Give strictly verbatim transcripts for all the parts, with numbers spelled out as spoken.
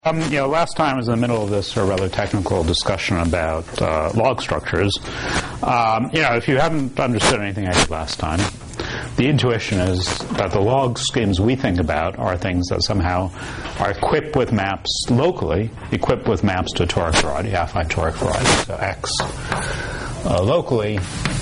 Um, you know, last time I was in the middle of this uh, rather technical discussion about uh, log structures. Um, you know, if you haven't understood anything I did last time, the intuition is that the log schemes we think about are things that somehow are equipped with maps locally, equipped with maps to a toric variety, affine toric variety, so X uh, locally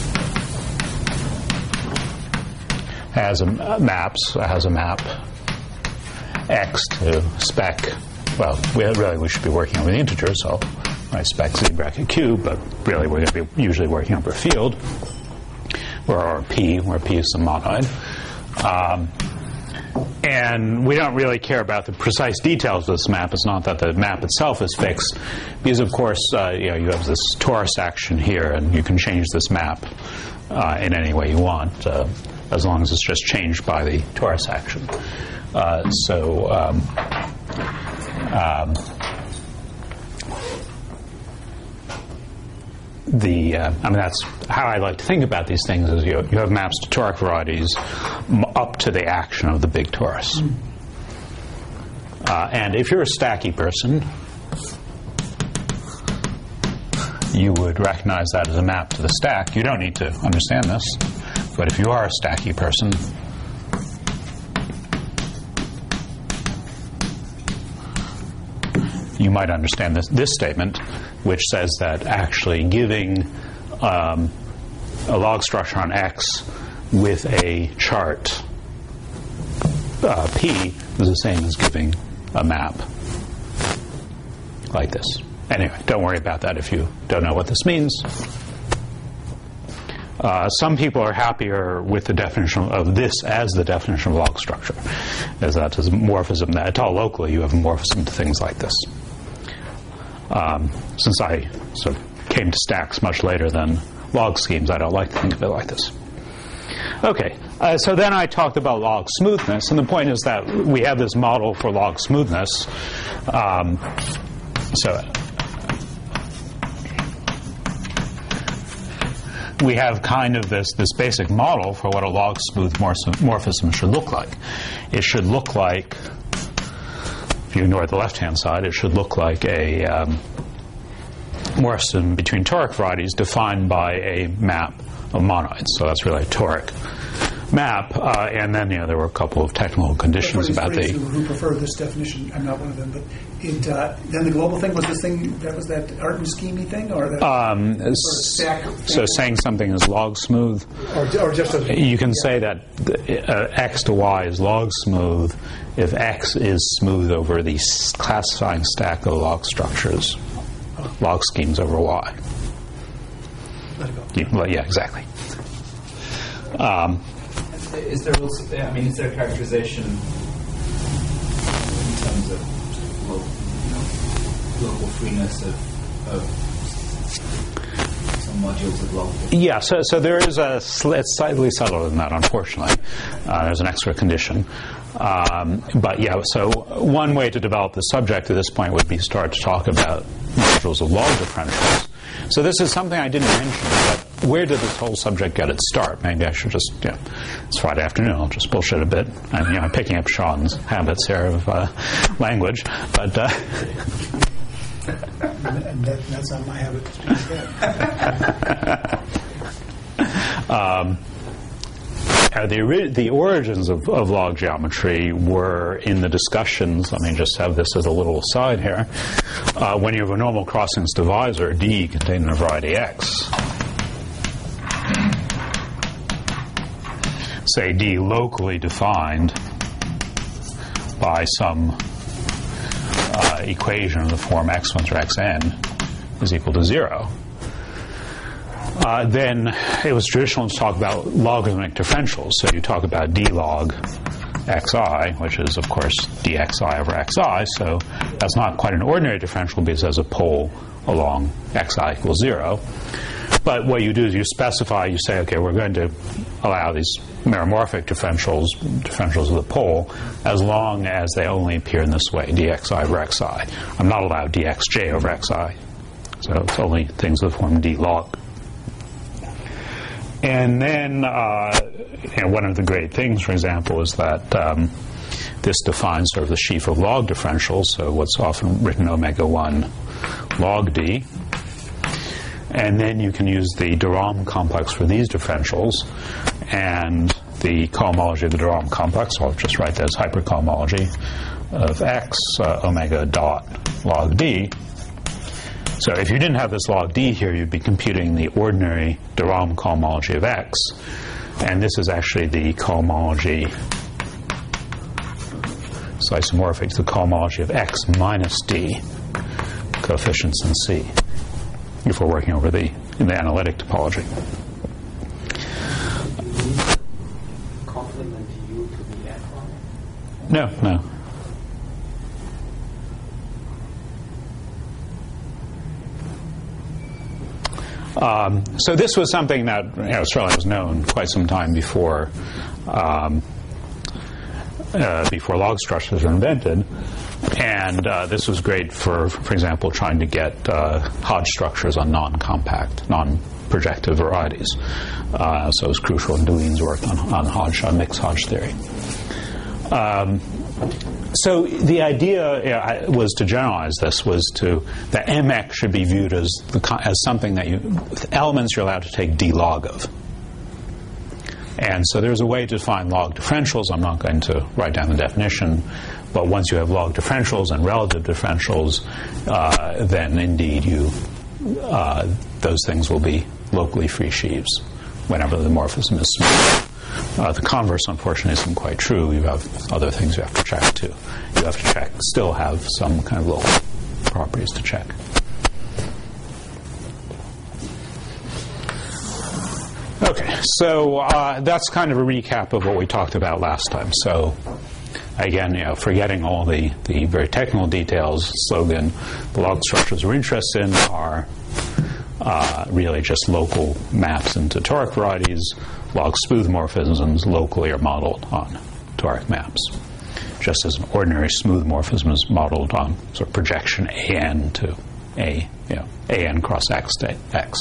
has a maps has a map X to spec. Well, we really we should be working over the integer, so I spec z bracket q, but really we're going to be usually working over a field, or p, where p is the monoid. Um, and we don't really care about the precise details of this map. It's not that the map itself is fixed, because of course uh, you know, you have this torus action here, and you can change this map uh, in any way you want, uh, as long as it's just changed by the torus action. Uh, so. Um, Um, the uh, I mean that's how I like to think about these things. Is you you have maps to toric varieties m up to the action of the big torus. Uh, and if you're a stacky person, you would recognize that as a map to the stack. You don't need to understand this, but if you are a stacky person, you might understand this, this statement, which says that actually giving um, a log structure on X with a chart uh, P is the same as giving a map like this. Anyway, don't worry about that if you don't know what this means. Uh, some people are happier with the definition of this as the definition of log structure, as that is a morphism that at all locally you have a morphism to things like this. Um, since I sort of came to stacks much later than log schemes, I don't like to think of it like this. Okay, uh, so then I talked about log smoothness, and the point is that we have this model for log smoothness. Um, so we have kind of this, this basic model for what a log smooth morphism should look like. It should look like, if you ignore the left-hand side, it should look like a um, morphism between toric varieties defined by a map of monoids. So that's really a toric map. Uh, and then, you know, there were a couple of technical conditions for about the... who prefer this definition, I'm not one of them, but it, uh, then the global thing was this thing, that was that art and scheme-y thing? Or that um, or stack, so saying something is log smooth, or, or just a, you can yeah. say that the, uh, X to Y is log smooth if X is smooth over the classifying stack of log structures, oh. log schemes over Y. Let it go. Yeah, well, yeah exactly. Um, Is there also, I mean, is there a characterization in terms of local, you know, local freeness of, of some modules of log? Yeah, so so there is a sl it's slightly subtler than that, unfortunately. Uh, there's an extra condition. Um, but yeah, so one way to develop the subject at this point would be start to talk about modules of log differentials. So this is something I didn't mention, but where did this whole subject get its start? Maybe I should just, you know, it's Friday afternoon, I'll just bullshit a bit. I'm, you know, I'm picking up Sean's habits here of uh, language, but... Uh, and that, that's not my habit. um, Uh, the, the origins of, of log geometry were in the discussions. Let me just have this as a little aside here. Uh, when you have a normal crossings divisor, D contained in a variety X, say D locally defined by some uh, equation of the form x one through xn is equal to zero. Uh, then it was traditional to talk about logarithmic differentials. So you talk about d log xi, which is, of course, dxi over xi. So that's not quite an ordinary differential because it has a pole along xi equals zero. But what you do is you specify, you say, okay, we're going to allow these meromorphic differentials, differentials of the pole, as long as they only appear in this way, dxi over xi. I'm not allowed dxj over xi. So it's only things of the form d log. And then, uh, you know, one of the great things, for example, is that um, this defines sort of the sheaf of log differentials, so what's often written omega one log d. And then you can use the de Rham complex for these differentials, and the cohomology of the de Rham complex, I'll just write that as hypercohomology of x uh, omega dot log d. So if you didn't have this log d here, you'd be computing the ordinary de Rham cohomology of x, and this is actually the cohomology, it's isomorphic to the cohomology of x minus d coefficients in C, if we're working over the in the analytic topology. Complement u to the f one? No, no. Um, so this was something that you know, certainly was known quite some time before um, uh, before log structures were invented, and uh, this was great for, for example, trying to get uh, Hodge structures on non-compact, non-projective varieties. Uh, so it was crucial in Deligne's work on, on Hodge, on mixed Hodge theory. Um, So the idea you know, was to generalize this, was to that M X should be viewed as the, as something that you, with elements you're allowed to take d log of. And so there's a way to define log differentials. I'm not going to write down the definition, but once you have log differentials and relative differentials, uh, then indeed you uh, those things will be locally free sheaves whenever the morphism is smooth. Uh, the converse, unfortunately, isn't quite true. You have other things you have to check, too. You have to check, still have some kind of local properties to check. Okay, so uh, that's kind of a recap of what we talked about last time. So, again, you know, forgetting all the, the very technical details, slogan, the log structures we're interested in are uh, really just local maps into toric varieties. Log smooth morphisms locally are modeled on toric maps, just as an ordinary smooth morphism is modeled on sort of projection A N to A, you know, A N cross X to X.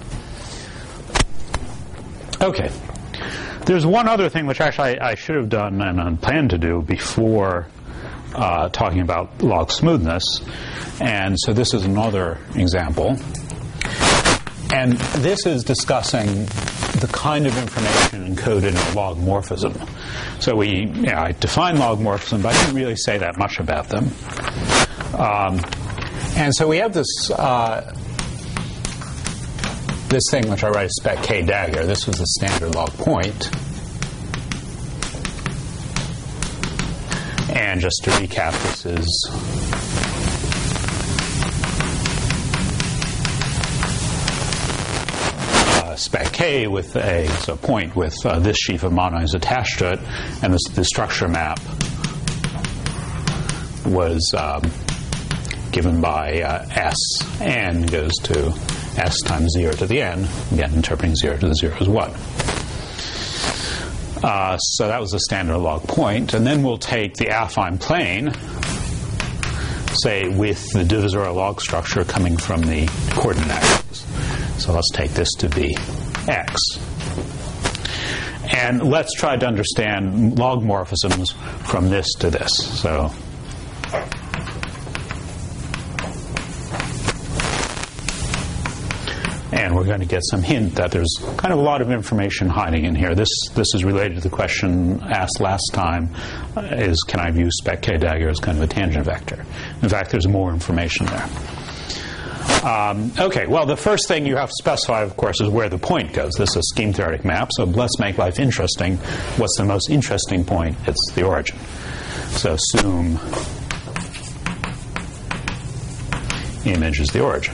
Okay. There's one other thing which actually I, I should have done and I planned to do before uh, talking about log smoothness, and so this is another example. And this is discussing the kind of information encoded in a log morphism. So we, you know, I define log morphism, but I didn't really say that much about them. Um, and so we have this uh, this thing which I write as spec k dagger. This was the standard log point. And just to recap, this is spec k with a so point with uh, this sheaf of monoids attached to it, and this, the structure map was um, given by uh, S. N goes to S times zero to the N, again interpreting zero to the zero as one. Uh, so that was the standard log point, and then we'll take the affine plane, say with the divisorial log structure coming from the coordinate axis. So let's take this to be X. And let's try to understand log morphisms from this to this. So and we're going to get some hint that there's kind of a lot of information hiding in here. This this is related to the question asked last time, uh, is can I view spec k dagger as kind of a tangent vector? In fact, there's more information there. Um, okay, well, the first thing you have to specify, of course, is where the point goes. This is a scheme-theoretic map, so let's make life interesting. What's the most interesting point? It's the origin. So assume image is the origin.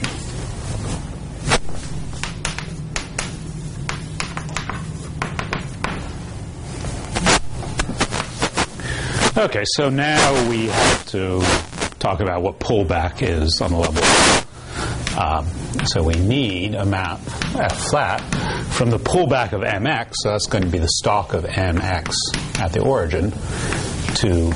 Okay, so now we have to talk about what pullback is on the level. Um, so we need a map F flat from the pullback of M X, so that's going to be the stalk of M X at the origin, to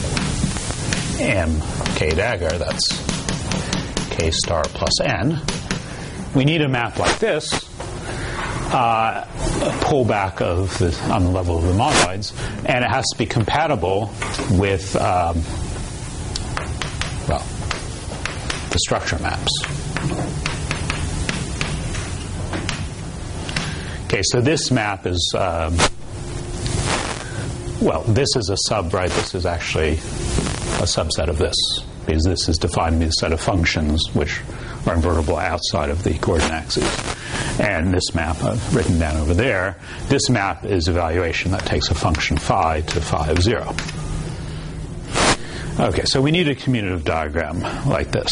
M K dagger, that's K star plus N. We need a map like this, uh, pullback of the, on the level of the monoids, and it has to be compatible with um, well the structure maps. Okay, so this map is um, well, this is a sub, right? This is actually a subset of this, because this is defined by a set of functions which are invertible outside of the coordinate axes. And this map, uh, written down over there, this map is evaluation that takes a function phi to phi of zero. Okay, so we need a commutative diagram like this.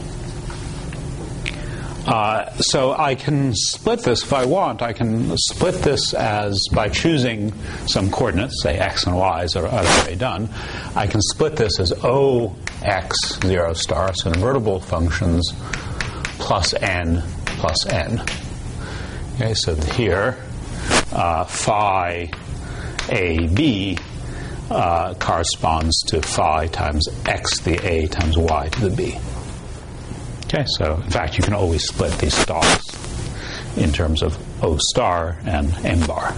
Uh, so I can split this if I want. I can split this as, by choosing some coordinates, say x and y, as I've already done, I can split this as O x zero star, so invertible functions, plus n plus n. Okay, so here, uh, phi a b uh, corresponds to phi times x to the a times y to the b. Okay, so in fact you can always split these stars in terms of O star and M bar.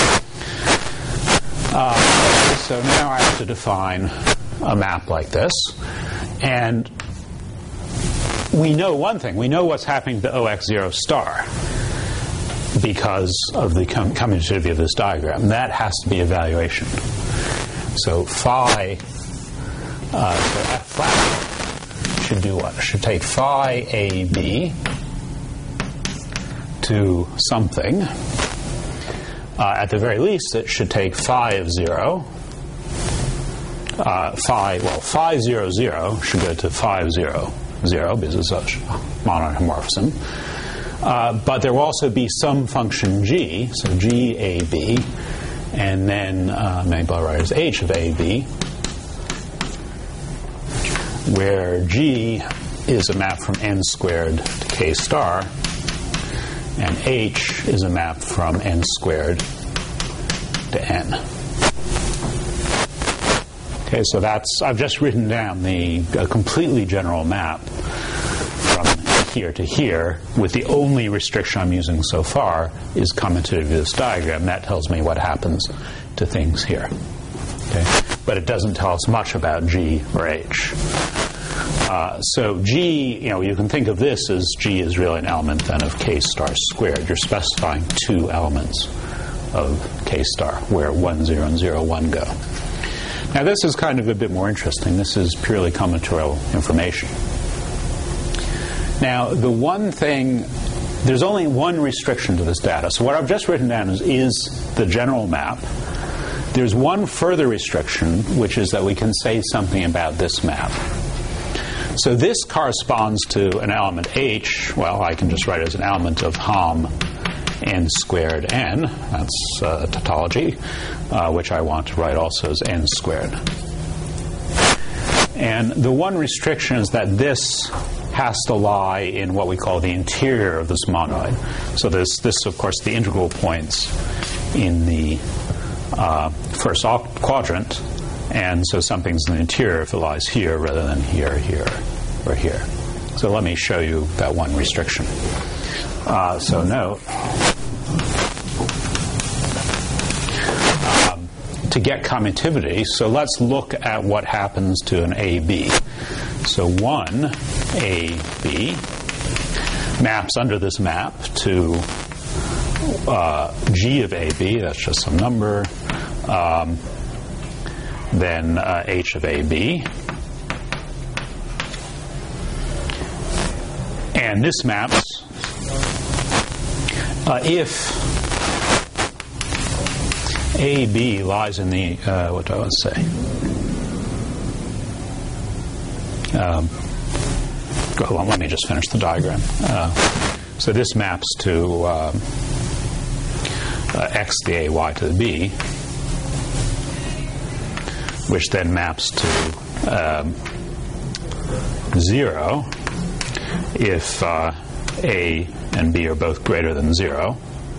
Uh, so now I have to define a map like this, and we know one thing. We know what's happening to O x zero star because of the com- commutativity of this diagram. That has to be evaluation. So phi, uh, so F flat should do what? It should take phi A B to something. Uh, at the very least, it should take phi of zero. Uh, phi, well, phi zero zero should go to phi of zero zero because it's a monoid homomorphism. Uh, but there will also be some function g, so g A B, and then uh, maybe I'll write as h of A B, where g is a map from n squared to k star, and h is a map from n squared to n. Okay, so that's, I've just written down the a completely general map from here to here, with the only restriction I'm using so far is commutativity of this diagram. That tells me what happens to things here. Okay? But it doesn't tell us much about g or h. Uh, so g, you know, you can think of this as g is really an element then of k star squared. You're specifying two elements of k star, where one, zero, and zero, one go. Now this is kind of a bit more interesting. This is purely combinatorial information. Now the one thing, there's only one restriction to this data. So what I've just written down is, is the general map. There's one further restriction, which is that we can say something about this map. So this corresponds to an element h. Well, I can just write it as an element of Hom n squared n. That's uh, tautology, uh, which I want to write also as n squared. And the one restriction is that this has to lie in what we call the interior of this monoid. So this, this of course, the integral points in the uh, first quadrant, and so something's in the interior if it lies here rather than here, here, or here. So let me show you that one restriction. Uh, so note, um, to get commutativity, so let's look at what happens to an A B. So one A B maps under this map to uh, G of A B, that's just some number, um, then uh, H of A B. And this maps uh, if A B lies in the, uh, what do I want to say? Um, hold on, let me just finish the diagram. Uh, so this maps to um, uh, x to the a, y to the b, which then maps to um, zero if uh, a and b are both greater than zero.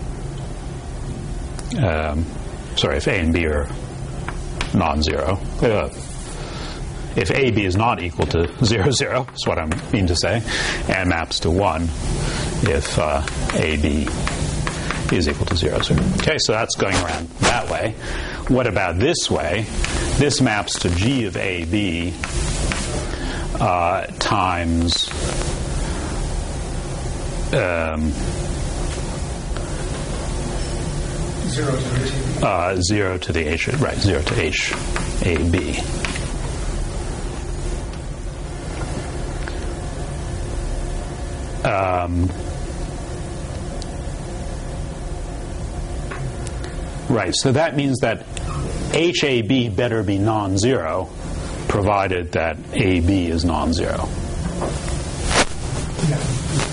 Um, sorry, if a and b are non-zero. Uh, if a, b is not equal to zero, zero, is what I mean to say, and maps to one if uh, a, b is equal to zero, zero. Okay, so that's going around that way. What about this way? This maps to G of A B uh, times um, Zero to H A B. uh, zero to the H, right, zero to H A B. Um, right, so that means that H A B better be non-zero, provided that A B is non-zero. Yeah.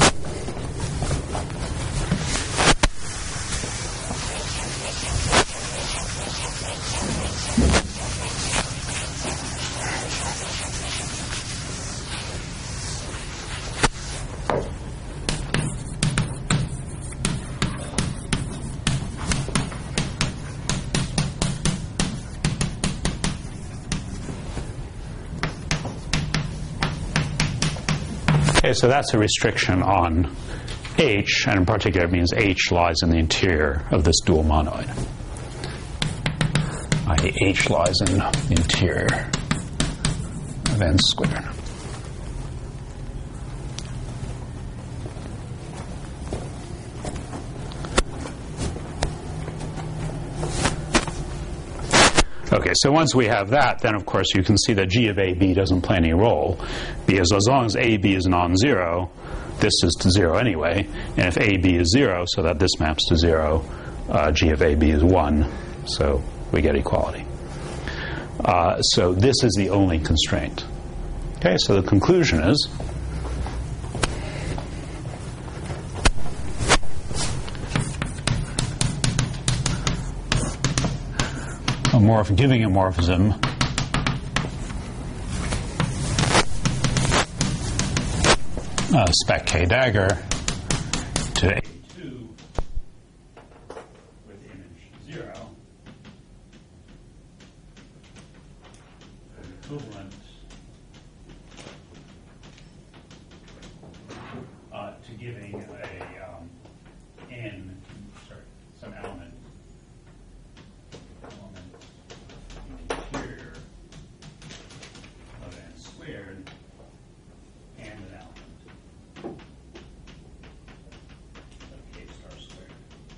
Okay, so that's a restriction on H, and in particular it means H lies in the interior of this dual monoid. that is, H lies in the interior of n squared. Okay, so once we have that, then of course you can see that G of A B doesn't play any role, because as long as A B is non-zero, this is to zero anyway, and if A B is zero, so that this maps to zero, uh, G of A B is one, so we get equality. Uh, so this is the only constraint. Okay, so the conclusion is a morph giving a morphism uh, spec K dagger to A two with image zero equivalent uh, to giving a um, n, sorry, some element interior of n squared and an element of k star squared.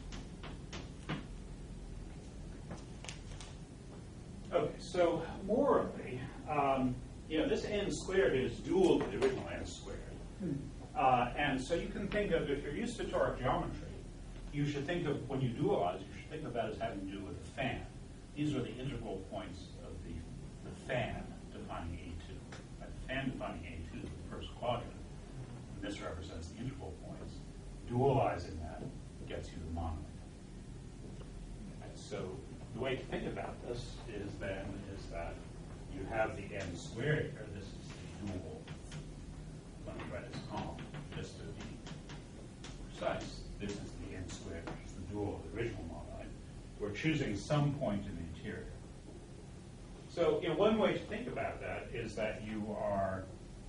Okay, so morally, um, you know, this n squared is dual to the original n squared. Uh, and so you can think of, if you're used to toric geometry, you should think of, when you dualize, you should think of that as having to do with the fan. These are the integral points of the, the fan defining A two. Right? The fan defining A two is the first quadrant, and this represents the integral points. Dualizing that gets you the monoid. Right? So the way to think about this is then is that you have the n squared here. This is the dual. Let me write this column just to be precise. This is the n squared, which is the dual of the original monoid. We're choosing some point in the interior. So, you know, one way to think about that is that you are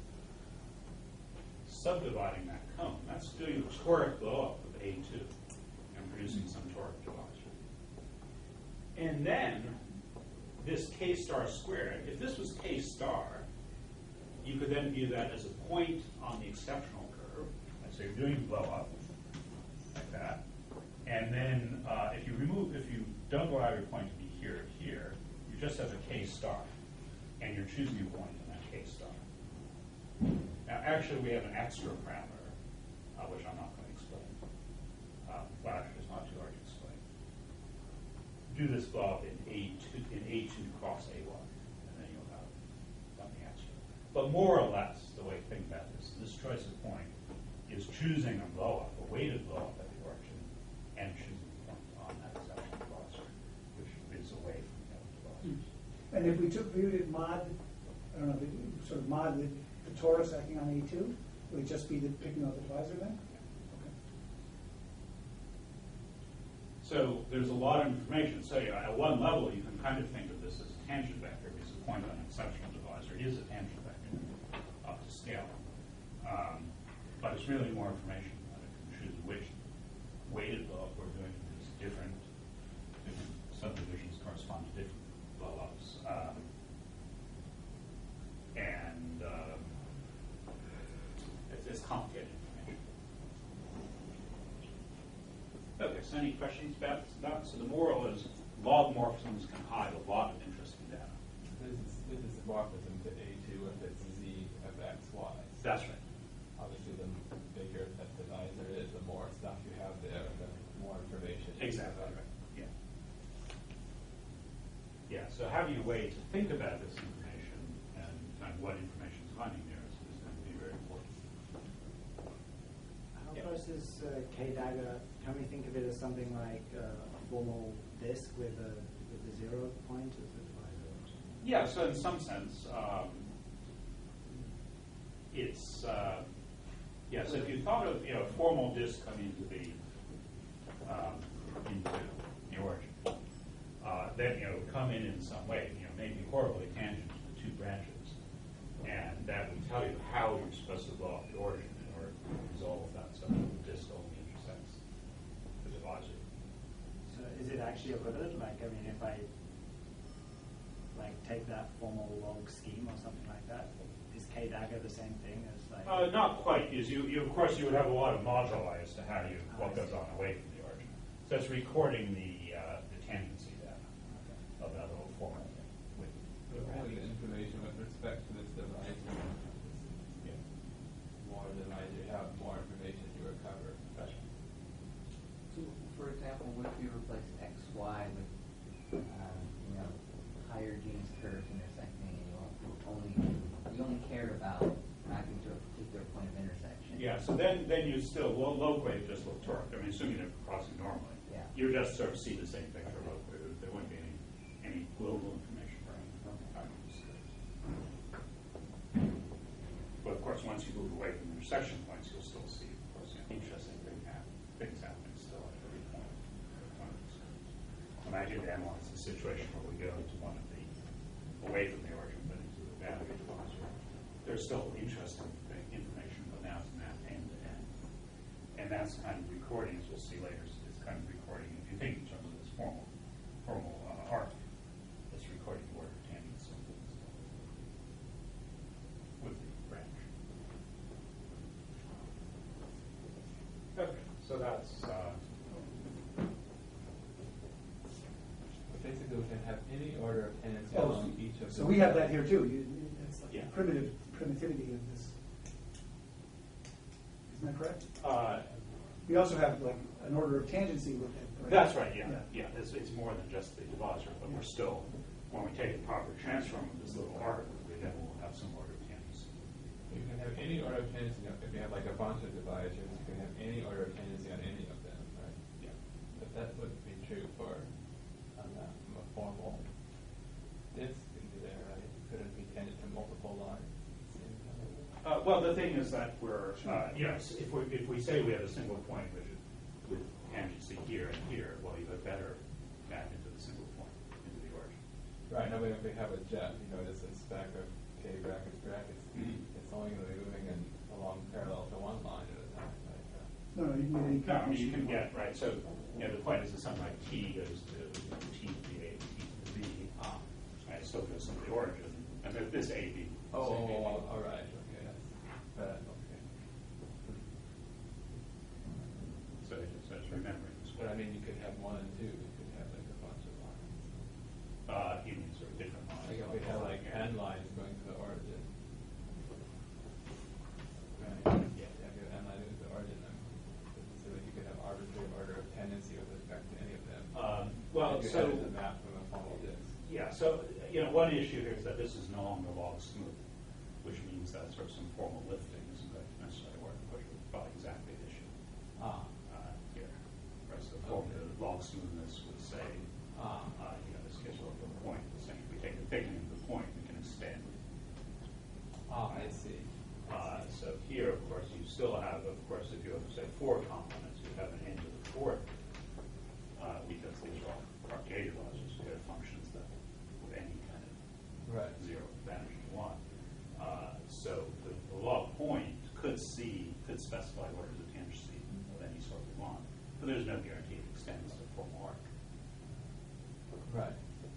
subdividing that cone. That's doing a toric blow-up of A two and producing some toric divisor. And then this k star squared, if this was k star, you could then view that as a point on the exceptional curve. And so you're doing blow-up like that. And then uh, if you remove, if you don't allow your point to be here or here, you just have a k star. And you're choosing a point in that k star. Now, actually, we have an extra parameter, uh, which I'm not going to explain. Uh, Flash is not too hard to explain. Do this blow-up in A two, in A two cross A one, and then you'll have something extra. But more or less, the way to think about this, this choice of point is choosing a blow-up, a weighted blow-up at the origin, and choosing a point on that exceptional divisor, which is away from the other divisors. And if we took viewed it mod, I don't know, the, sort of mod the, the torus acting on A two, would it just be the picking out the divisor then? Okay. So there's a lot of information. So yeah, at one level, you can kind of think of this as a tangent vector, because the point on an exceptional divisor is a tangent vector up to scale. Um, but it's really more information. Uh, you can choose which weighted blow-up we're doing complicated information. Okay, so any questions about that? So the moral is log morphisms can hide a lot of interesting data. This is, this is a morphism to A two if it's Z of X, Y. That's right. Obviously, the bigger that divisor is, the more stuff you have there, the more information. Exactly right. Yeah. Yeah. So having a way to think about this information and kind of what information is hiding there is, is going to be very important. How Yeah. close is uh, K-dagger? Can we think of it as something like uh, a formal disk with a with a zero point as the divisor? Yeah. So in some sense, um, it's uh, yeah. So if you thought of you know a formal disk coming into the um, into the origin, uh, then you know come in in some way, you know maybe horribly tangent to the two branches, and that would tell you how you're supposed to blow up the origin in order to resolve that. So the disk only intersects the divisor. So is it actually equivalent? Like, I mean, if I like take that formal log scheme or something like that, is K-dagger the same thing as like? Uh, not quite, because you, you, of course, you would have a lot of moduli as to how you, what goes on away from the origin. So it's recording the, uh, the tangency data of that little formal thing. With The more the information with respect to this divisor, yeah. more divisor you have, more information you recover. That's right. So, for example, what if you replace X, Y with, um, you know, higher genus curves intersecting, and you only you only cared about mapping to a particular point of intersection? Yeah, so then, then you still, low, low grade just look torqued. I mean, assuming they're crossing normally. Yeah. You just sort of see the same picture low grade. There wouldn't be any, any global information for any kind of scopes. But of course, once you move away from intersection points, you'll still see, of course, you know, interesting thing happen, things happening still at every point. One of the scopes. Imagine to analyze the situation where we go to one of the, away from the origin, but into the boundary divisor. There's still interesting thing, information, but now it's mapped end to end. And that's kind of recording, as we'll see later, is is kind of recording, if you think in terms of this formal, formal uh, arc, it's recording the order of tangents with the branch. Okay, so that's, uh, Basically, we can have any order of tendency Oh, along each of So the we have that here too. You, it's like Yeah. primitive primitivity of this. Isn't that correct? uh, We also have like an order of tangency with it. that's right, yeah, Yeah. yeah, it's, it's more than just the divisor, but we're still, when we take the proper transform of this little arc, we then will have some order of tangency. You can have any order of tendency, if you have like a bunch of divisors, you can have any order of tendency on any of them, right? Yeah. But that wouldn't be true for um, a, a formal disk into there, right? It couldn't be tangent to multiple lines. Uh, well, the thing is that we're, uh, you know, if we, if we say we have a single point which is with tangency here and here, well, you have better back into the single point, into the origin. Right, now if we have a jet, you know, this is stack of K brackets brackets, Mhm. it's only going to be moving in along parallel to one line at a time, right? Uh, No, no, you can get any No, I mean, you can combination. get, right, so, you know, the point is that something like T goes to T to the A, T to the B, Ah. right, it still goes to the origin, and then this A, B. Oh, same A, B. all right, okay, that's, that, okay. So it's, so it's remembering this But I way. mean, you could have one and two, you could have like a bunch of lines. Uh, you mean sort of different lines. Like if we had like Yeah. n lines going to the origin. Right, Yeah. yeah, if you have n lines going to the origin, then so that you could have arbitrary order of tendency with respect to any of them. Um, well, If you so. had it as a map from a formal disk. Yeah, so, you know, one issue here is that this is no longer log smooth, which means that sort of some formal lifting isn't going to necessarily work, which would probably exactly the issue Ah, uh, here. Whereas the form, Okay. the log smoothness would say, ah, uh, you know, this gives a little point, saying if we take the thickening of the point, we can extend. ah, I see. Uh, so here, of course, you still have, of course, if you have, say, four complements, you have an end to the fourth, uh, because these are all Archimedes logics, you have functions that with any kind of Right. zero vanishing one. Uh, so the, the log point could see, could specify orders of tangency of any sort we want, but there's no guarantee it extends to full arc. Right.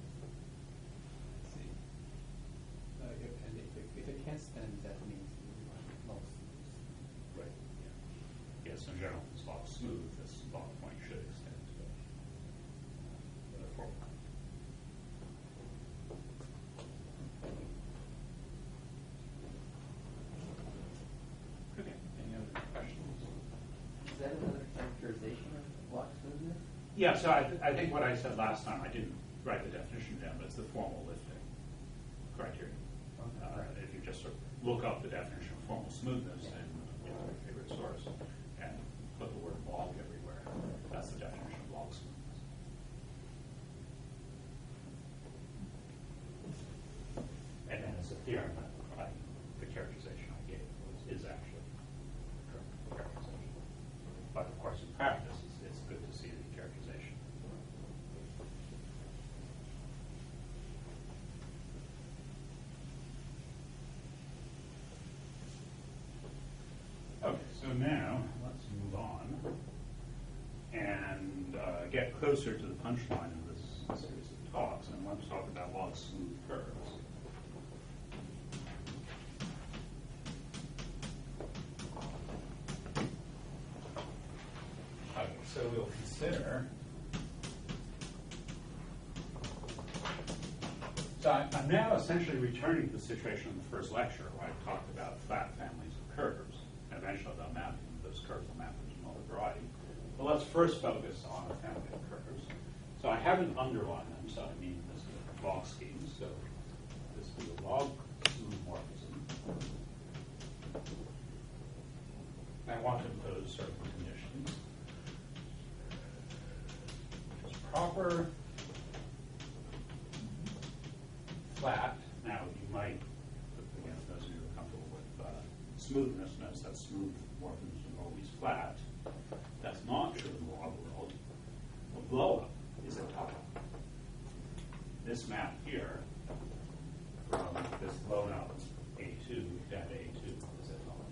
I see. Uh, if, and if, it- if it can't spend, that means you want most. Right. radius, in general, it's log smooth, this log point should extend to the, to the forward. Okay, any other questions? Is that another characterization of block smoothness? Yeah, so I, th- I think what I said last time, I didn't write the definition down, but it's the formal lifting criteria. Uh, if you just sort of look up the definition of formal smoothness in you know, your favorite source and put the word log everywhere, that's the definition of log smoothness. And then it's a theorem that I, the characterization I gave was, is actually the correct characterization. But of course, in practice, it's, it's good to see the characterization. Okay, so now let's move on and uh, get closer to the punchline of this series of talks, and let's talk about log smooth curves. Okay, so we'll consider. So I- I'm now essentially returning to the situation in the first lecture where I talked about flat families of curves. Eventually they'll map, those curves will map into another variety. But let's first focus on a family of curves. So I haven't underlined them, so I mean this is a log scheme. So this will be a log smooth morphism. I want to impose certain conditions. It's proper, flat. Now you might, again, those of you who are comfortable with uh, smoothness, notice that smooth morphisms are always flat. That's not true in the log world. A blow-up is a top. This map here, from this blown up A two down to A two is a top.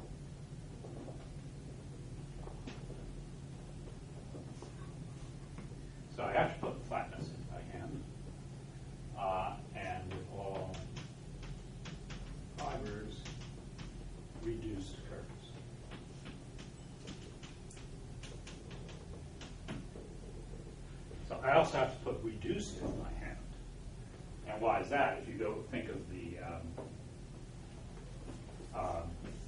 So I have to put the flatness in by hand. Uh, and with all fibers, reduced curves. So I also have to put reduced in my hand. And why is that? If you go think of the um, um,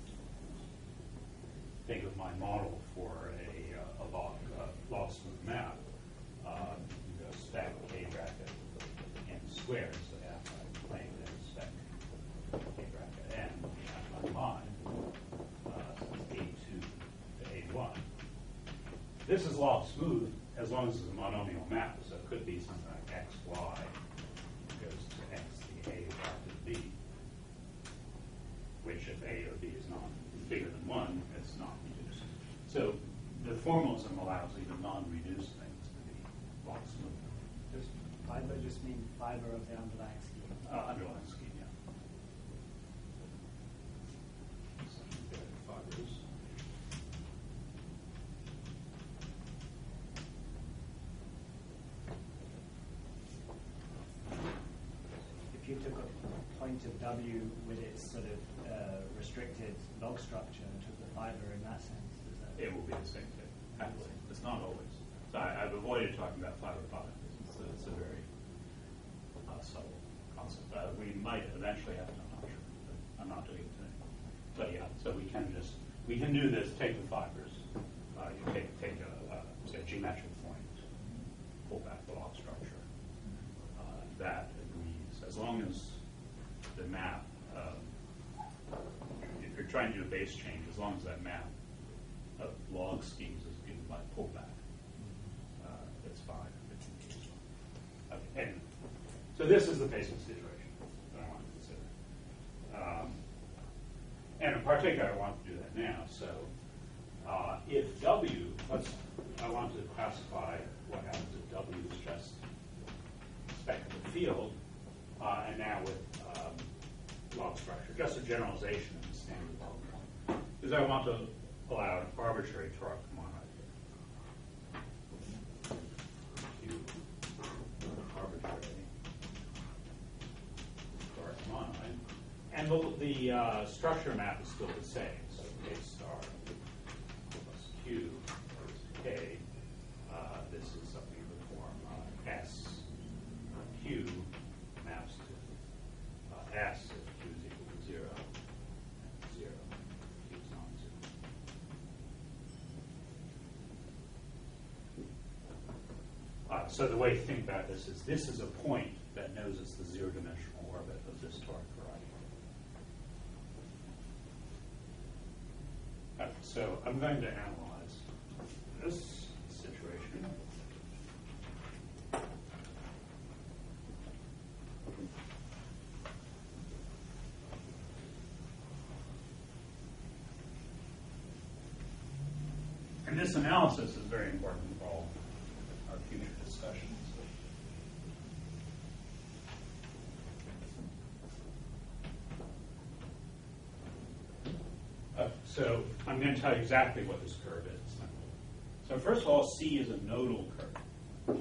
think of my model for a, uh, a log, uh, log smooth map, uh, you go spec K bracket n squared, so I have my plane there, spec K bracket n, you have my line, uh, so it's A two to A one. This is log smooth as long as it's a monomial map, so it could be something like x, y goes to x, the A back to B, which if A or B is not bigger than one, it's not reduced. So the formalism allows even non-reduced things to be log smooth. Does fiber just mean fiber of the underlying scheme? Uh, underlying scheme, yeah. So fibers. If you took a point of W with its sort of uh, restricted log structure and took the fiber in that sense, does that? It will be the same thing. Actually, it's not always. So I, I've avoided talking about fiber product. It's a, it's a very uh, subtle concept. Uh, we might eventually have to. I'm not sure, but I'm not doing it today. But yeah, so we can just we can do this. Take the fibers. Uh, you take take a, a say a geometric point, pull back the log structure. Uh, that agrees as long as the map. Um, if you're trying to do a base change, as long as that map of log schemes is given by pullback, uh, it's fine. Okay. And so this is the basic situation that I want to consider. Um, and in particular, I want to do that now. So uh, if W, let's, I want to classify what happens if W is just spectral field, uh, and now with um, log structure, just a generalization of the standard log point. Because I want to allow an arbitrary torque monoid here. Q arbitrary torque monoid. And the, the uh, structure map is still the same. So K star plus so the way to think about this is this is a point that knows it's the zero-dimensional orbit of this toric variety. Okay, so I'm going to analyze this situation. And this analysis is very important for all our future discussions. Uh, so I'm going to tell you exactly what this curve is. So first of all, C is a nodal curve.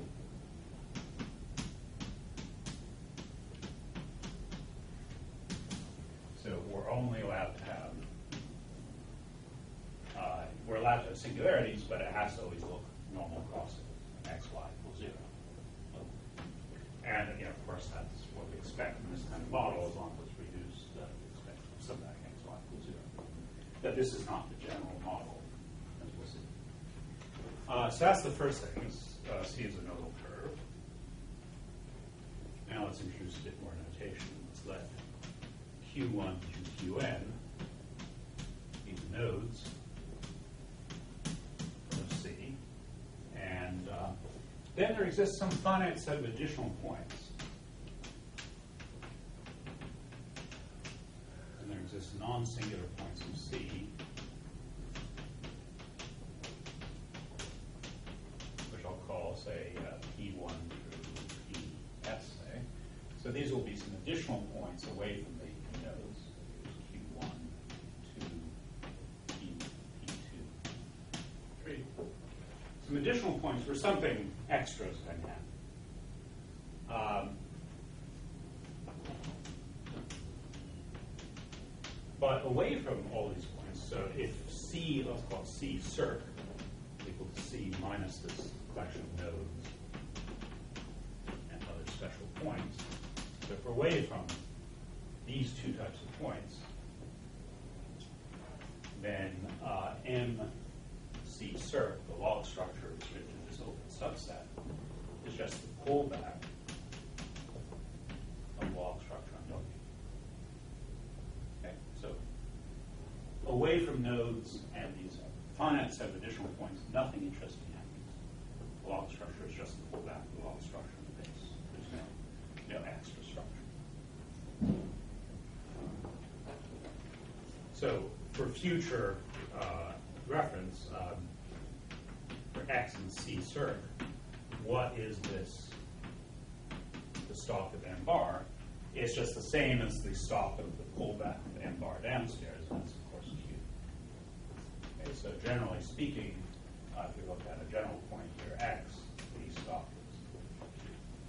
So we're only allowed to have Uh, we're allowed to have singularities, but it has to always look normal across it, x, y equals zero. And again, of course, that's what we expect from this kind of model, as long as it's reduced, uh, we expect something like x, y equals zero. But this is not the general model, as we'll see. Uh, so that's the first thing, is uh, C is a nodal curve. Now let's introduce a bit more notation. Let's let Q one to Q n be the nodes. And uh, then there exists some finite set of additional points. And there exists non-singular points of C, which I'll call, say, uh, P one through P S, say. So these will be some additional points away from the nodes. Q one, two, P, P2, three. Some additional points where something extra is going to happen. Um, but away from all these points, so if C, let's call it C circ, equal to C minus this collection of nodes and other special points, so if we're away from these two types of points, then uh, M C circ, the log structure is written in this open subset, is just the pullback of log structure on W. Okay, so away from nodes and these finite set of additional points, nothing interesting happens. The log structure is just the pullback of the log structure in the base. There's no, no extra structure. So for future uh, reference, um, for X and C circ, what is this, the stalk of M bar? It's just the same as the stalk of the pullback of M bar downstairs, and that's of course Q. Okay, so generally speaking, uh, if we look at a general point here, X, the stalk is Q.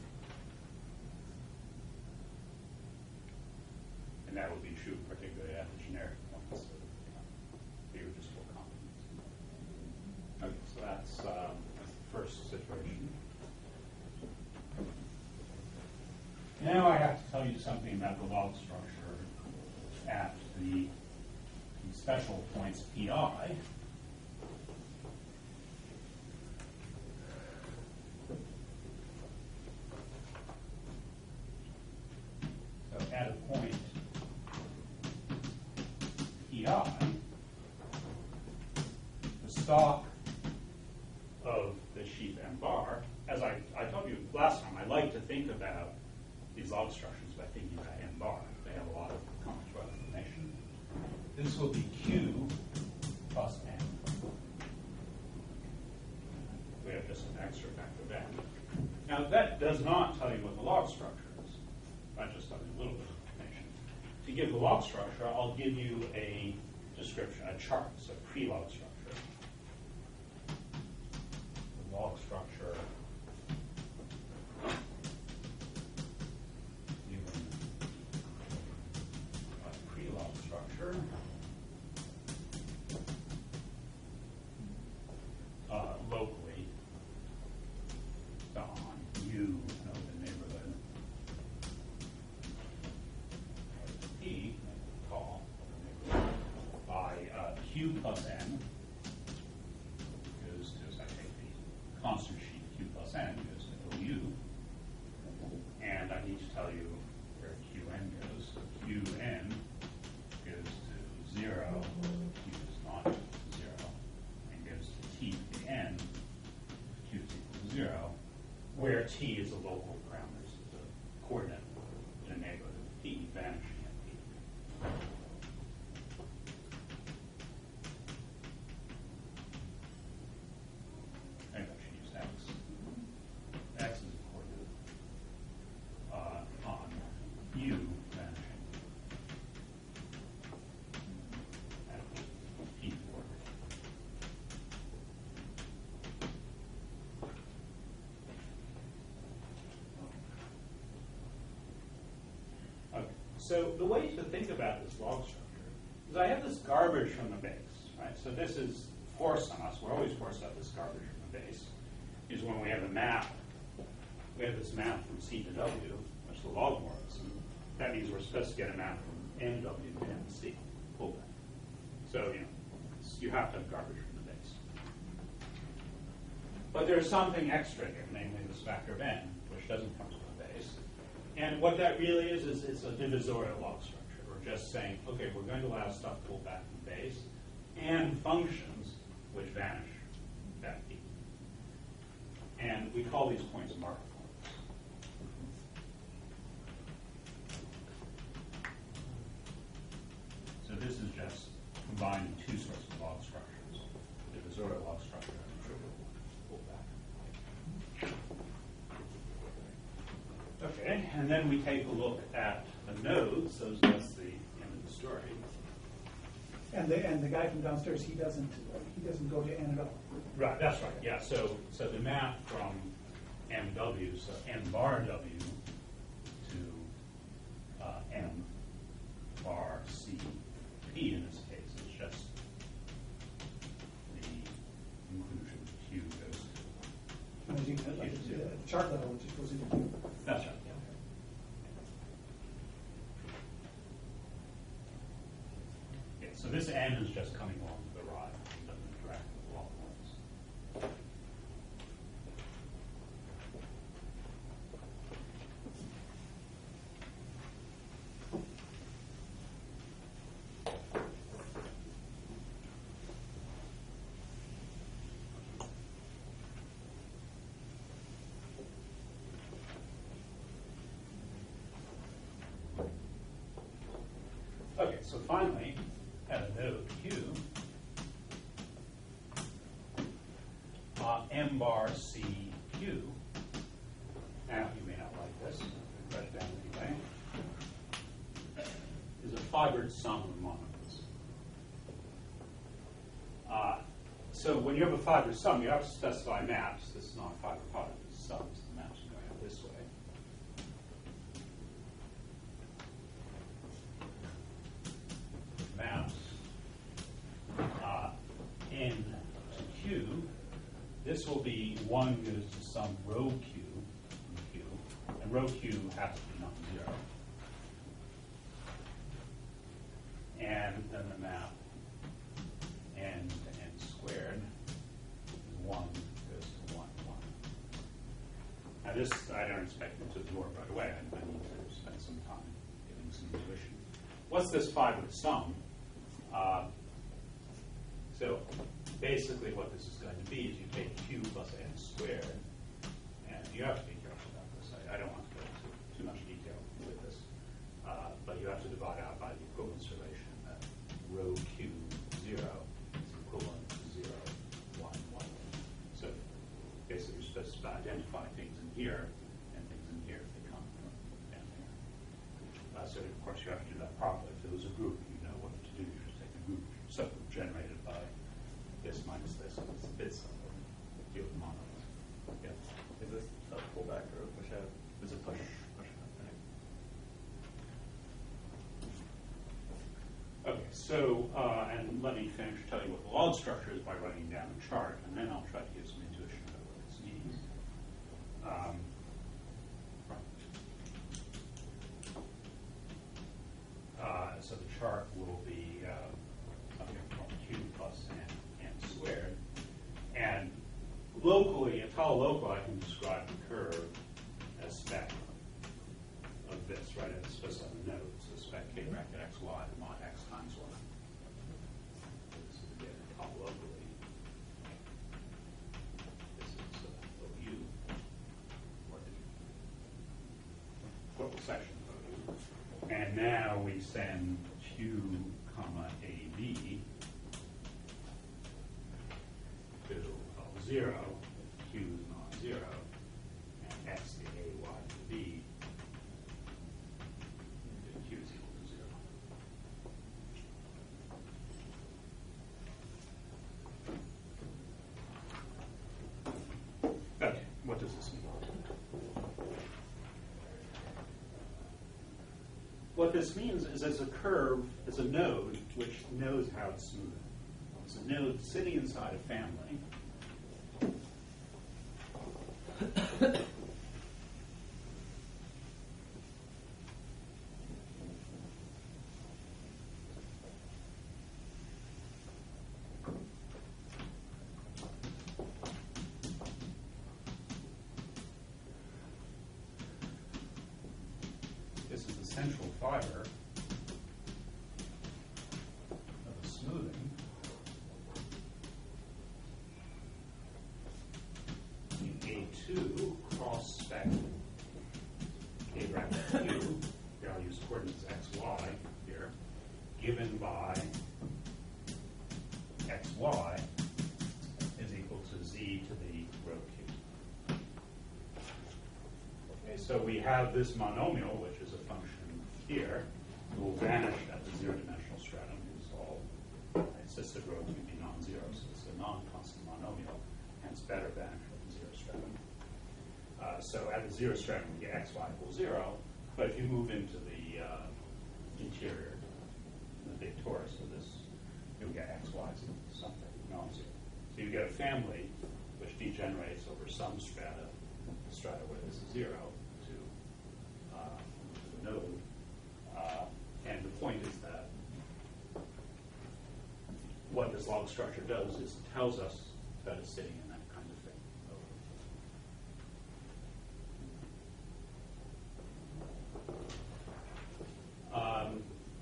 And that would be true particularly at the generic points of the irreducible complements. Okay, so that's, um, that's the first situation. Now I have to tell you something about the log structure at the, the special points P I. So at a point P I, the stalk of the sheaf M bar, as I, I told you last time, I like to think about these log structures by thinking about M bar. They have a lot of common information. This will be Q plus N. We have just an extra factor of N. Now that does not tell you what the log structure is. I just tell you a little bit of information. To give the log structure, I'll give you a description, a chart, so pre-log structure. The log structure structure. Uh, locally, so on U in open neighborhood. P, call by uh, Q plus N goes to, as I take the constant sheet Q plus N goes to O where T is a local parameter, so it's a coordinate in a neighborhood of P, vanishing at P. Maybe I should use X. X is a coordinate uh, on U vanishing at P coordinate. Okay, so the way to think about this log structure is I have this garbage from the base, right? So this is forced on us. We're always forced to have this garbage from the base. Is when we have a map, we have this map from C to W, which the log works, and that means we're supposed to get a map from N W to N C, pull back. So, you know, you have to have garbage from the base. But there's something extra here, namely this factor of N, which doesn't come from the base. And what that really is, is it's a divisorial log structure. We're just saying, okay, we're going to allow stuff pulled back from the base and functions which vanish that P. And we call these points mark points. So this is just combining two sorts of log structures, divisorial log structure and trivial pullback. Okay, and then we take a look at the nodes, those that's the end of the story. And the, and the guy from downstairs, he doesn't, he doesn't go to N at all. Right, that's right, yeah. So so the map from M W, so M bar W to uh, M bar C P in this case is just the inclusion Q goes to. And as you can, like, at the chart level, it just goes into Q. That's right, yeah. Yeah, so this N is just coming along the rod, it doesn't interact with the log lines. Okay, so finally, at a node Q, uh, M bar C Q. Now, you may not like this, I'll write it down anyway, is a fibered sum of monomers. Uh, so when you have a fibered sum, you have to specify maps. This is not a fiber product, it's sums. The maps are going out this way. Maps uh, N to Q. This will be one goes to some row Q in Q, and row Q has to be non-zero. And then the map N to N squared is one goes to one, one. Now this I don't expect you to absorb right away. I, I need to spend some time giving some intuition. What's this fibered sum? Uh, so basically what this is going to be is you take Q plus N squared, and you have to be careful about this. I, I don't want to go into too much detail with this, uh, but you have to divide out by the equivalence relation that row Q zero is equivalent to zero, one, one. So basically you're supposed to identify things in here and things in here if they come from down here. Uh, so of course you have to do that properly. If it was a group, you know what to do. You just take a group subgroup generated by this minus this, and it's a bit subgroup. Deal with monomers. Yeah. Is this a pullback or a push out? It's a push. push out. Okay, so uh, and let me finish tell you what the log structure is by writing down a chart, and then I'll try to give some intuition about what this means. Um, Uh, so the chart will be uh, something from Q plus N, N squared. And locally, at Tau local, I can describe the curve as spec of this, right? It's supposed to have a node, so spec K bracket X Y, mod X times Y. This is again at Tau locally. This is uh, O U. zero if Q is non-zero, and X to A, Y to B, if Q is equal to zero. Okay, what does this mean? What this means is as a curve, is a node which knows how it's smooth. It's a node sitting inside a family. This is the central fiber of the smoothing. In A two, cross spec A bracket Q, here I'll use coordinates x, y here, given by x, y is equal to z to the rho Q. Okay, so we have this monomial, which is a function here, it will vanish at the zero-dimensional stratum. It's all insisted rho to be non-zero, so it's a non-constant monomial, hence better vanish at the zero stratum. Uh, so at the zero stratum, we get x, y equals zero, but if you move into the uh, interior, the big torus of this, you'll get x, y is equal to something non-zero. So you get a family which degenerates over some strata, the strata where this is zero, to, uh, to the node. Uh, and the point is that what this log structure does is tells us that it's sitting in that kind of thing. Um,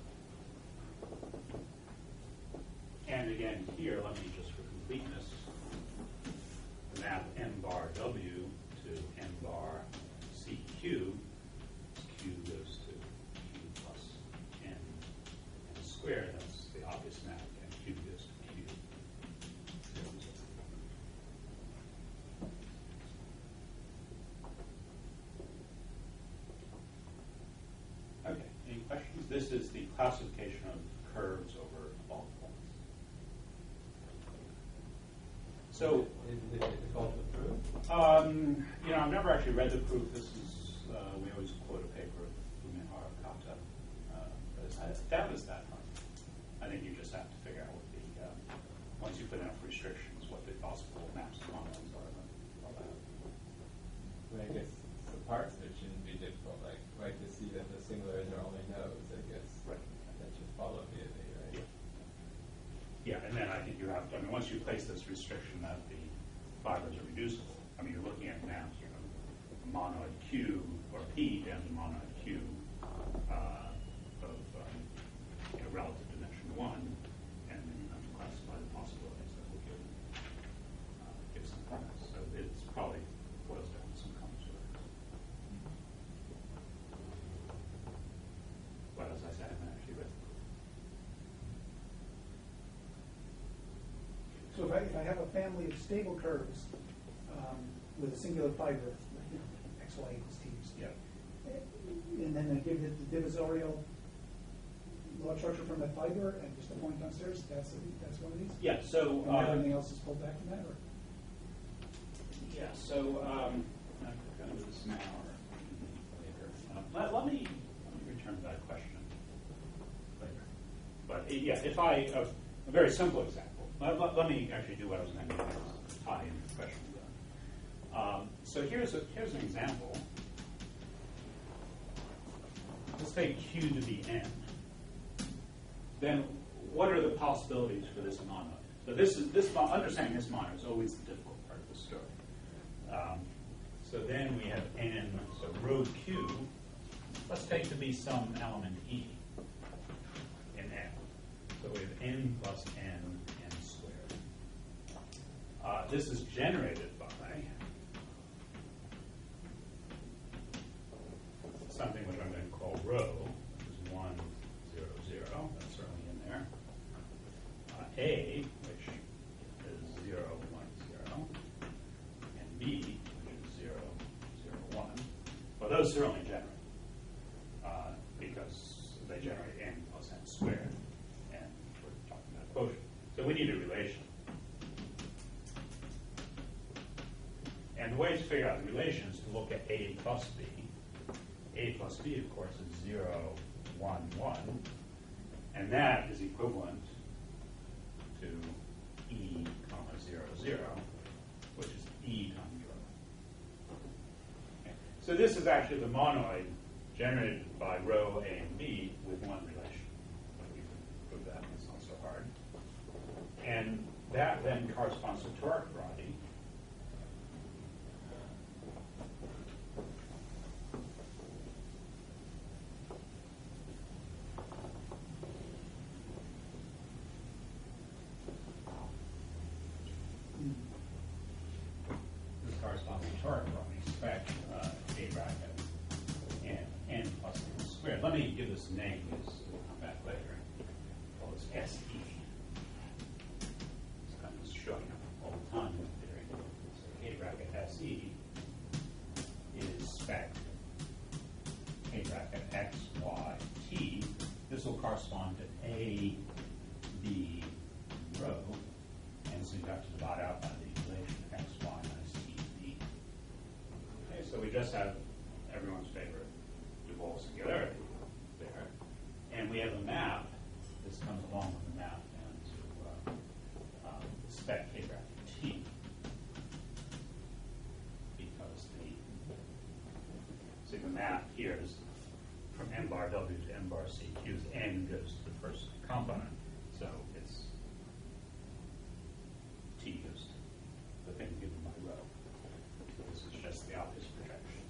and again, here, let me just for completeness map m bar w to m bar c q. Q goes to Q plus n, n squared. That's the obvious map. And Q goes to Q. Okay, any questions? This is the classification of curves over log points. So, Is it difficult to prove? um, you know, I've never actually read the proof. This is, uh, we always quote a paper of Umehara Kata. Uh, but it's, that was that fun. I think you just have to figure out what the, uh, once you put enough restrictions, what the possible maps to monomers are. And all that. I guess the parts that shouldn't be difficult, like like to see that the singulars are only nodes, I guess. Right. That should follow immediately, right? Yeah, and then I think you have to, I mean, once you place this restriction that the fibers are reducible, I mean, you're looking at maps, you know, monoid Q or P down to monoid Q uh, of um, you know, relative dimension one, and then you have to classify the possibilities that will give, uh, give some comments. So it's probably boils down to some comments. But as I said, I haven't actually read the proof. So if I, if I have a family of stable curves um, with a singular fiber, like, you know, x, y equals t, Yeah. and then I give it the divisorial log structure from that fiber and just a point downstairs, that's, a, that's one of these? Yeah, so. And uh, everything else is pulled back from that, or? Yeah, so um, I'm going to do this now or later. Uh, let, let me let me return to that question later. But uh, yeah, if I uh, a very simple example. Let, let, let me actually do what I was going to do. Tie in the question. Um, so here's a here's an example. Let's take Q to be n. Then what are the possibilities for this monoid? So this is this understanding this monoid is always the difficult part of the story. Um, so then we have n, so rho Q, let's take to be some element E in n. So we have n plus n, n squared. Uh, this is generated by something which I'm going to call rho, which is one, zero, zero. That's certainly in there. Uh, A, which is zero, one, zero. those certainly generate, uh, because they generate n plus n squared, and we're talking about a quotient. So we need a relation. And the way to figure out the relation is to look at A plus B. A plus B, of course, is zero, one, one, and that is equivalent to E comma zero, zero, which is E times rho. Okay. So this is actually the monoid generated by rho A and B with one relation. We can prove that, it's not so hard. And that then corresponds to toric variety. This corresponds to toric variety, spec uh, A bracket and n plus n squared. Let me give this a name, because we'll come back later. Call this S E. It's kind of showing up all the time in theory. So A bracket S E is spec A bracket X, Y, T. This will correspond to A, B, rho. And so you have to divide out by the relation X, Y, minus T, D. Okay, so we just have everyone's favorite Duval singularity there. And we have a map. This comes along with the map and to uh, um, spec A bracket T. Because the, see the map here is from n bar W to n bar C. Q's n goes to the first component. So it's T goes to the thing given by rho. So this is just the obvious projection.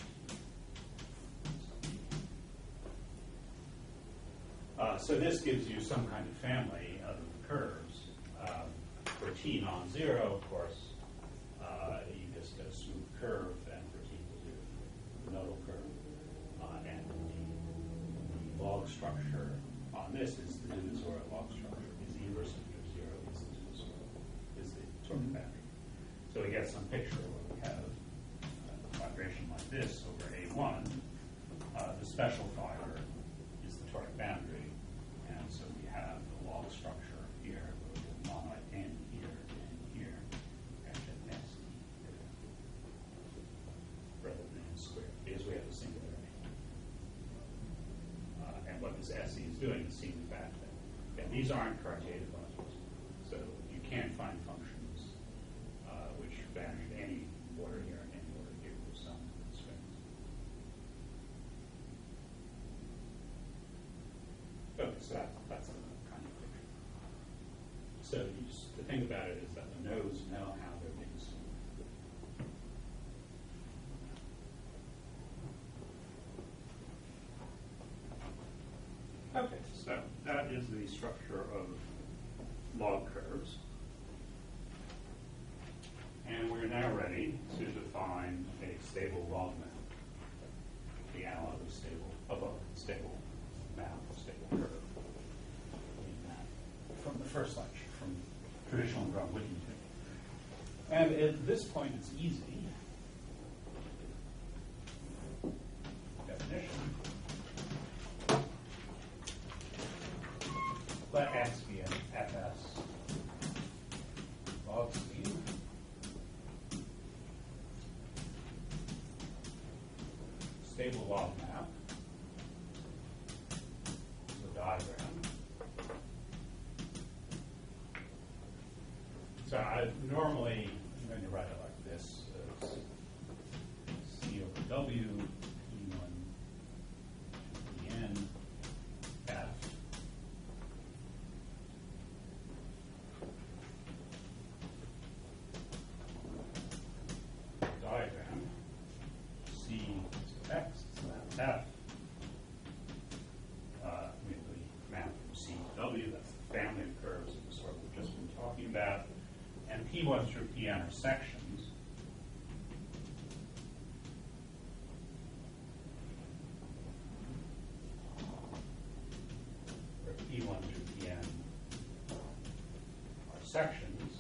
Uh, so this gives you some kind of family of curves. Um, for T non-zero, of course, uh, you just get a smooth curve, and for T equals zero, the nodal curve. Uh, and the, the log structure on this is the divisorial log structure. Is the inverse of U zero is the divisorial, is the toric boundary. So we get some picture where we have a vibration like this over A one. Uh, the special fiber is the toric boundary, and so we have the log structure here, where we have monoid n here and here, and then S E here, rather than n squared, because we have a singularity. Uh, and what this S E is doing is seeing the fact that and these aren't Cartesian modules, so you can't find functions uh, which vanish any order here and any order here with some constraints. Okay, so that, that's a kind of picture. So you just, the thing about it is that the nodes know how they're being smoothed. Okay, so that is the structure of log curves. And we're now ready to define a stable log map, the analog of stable, of a stable map, stable curve. From the first lecture, from traditional Brown-Witten. And at this point, it's easy. Definition. Let X be an F S log scheme. Stable log map. The diagram. So I normally, I'm going to write it like this. Uh, C over W, E one, E N, F. Diagram. C is X, so that's F. Uh, we have the map from C to W, that's the family of curves of the sort we've just been talking about. And P one through P n are sections. Where P one through P n are sections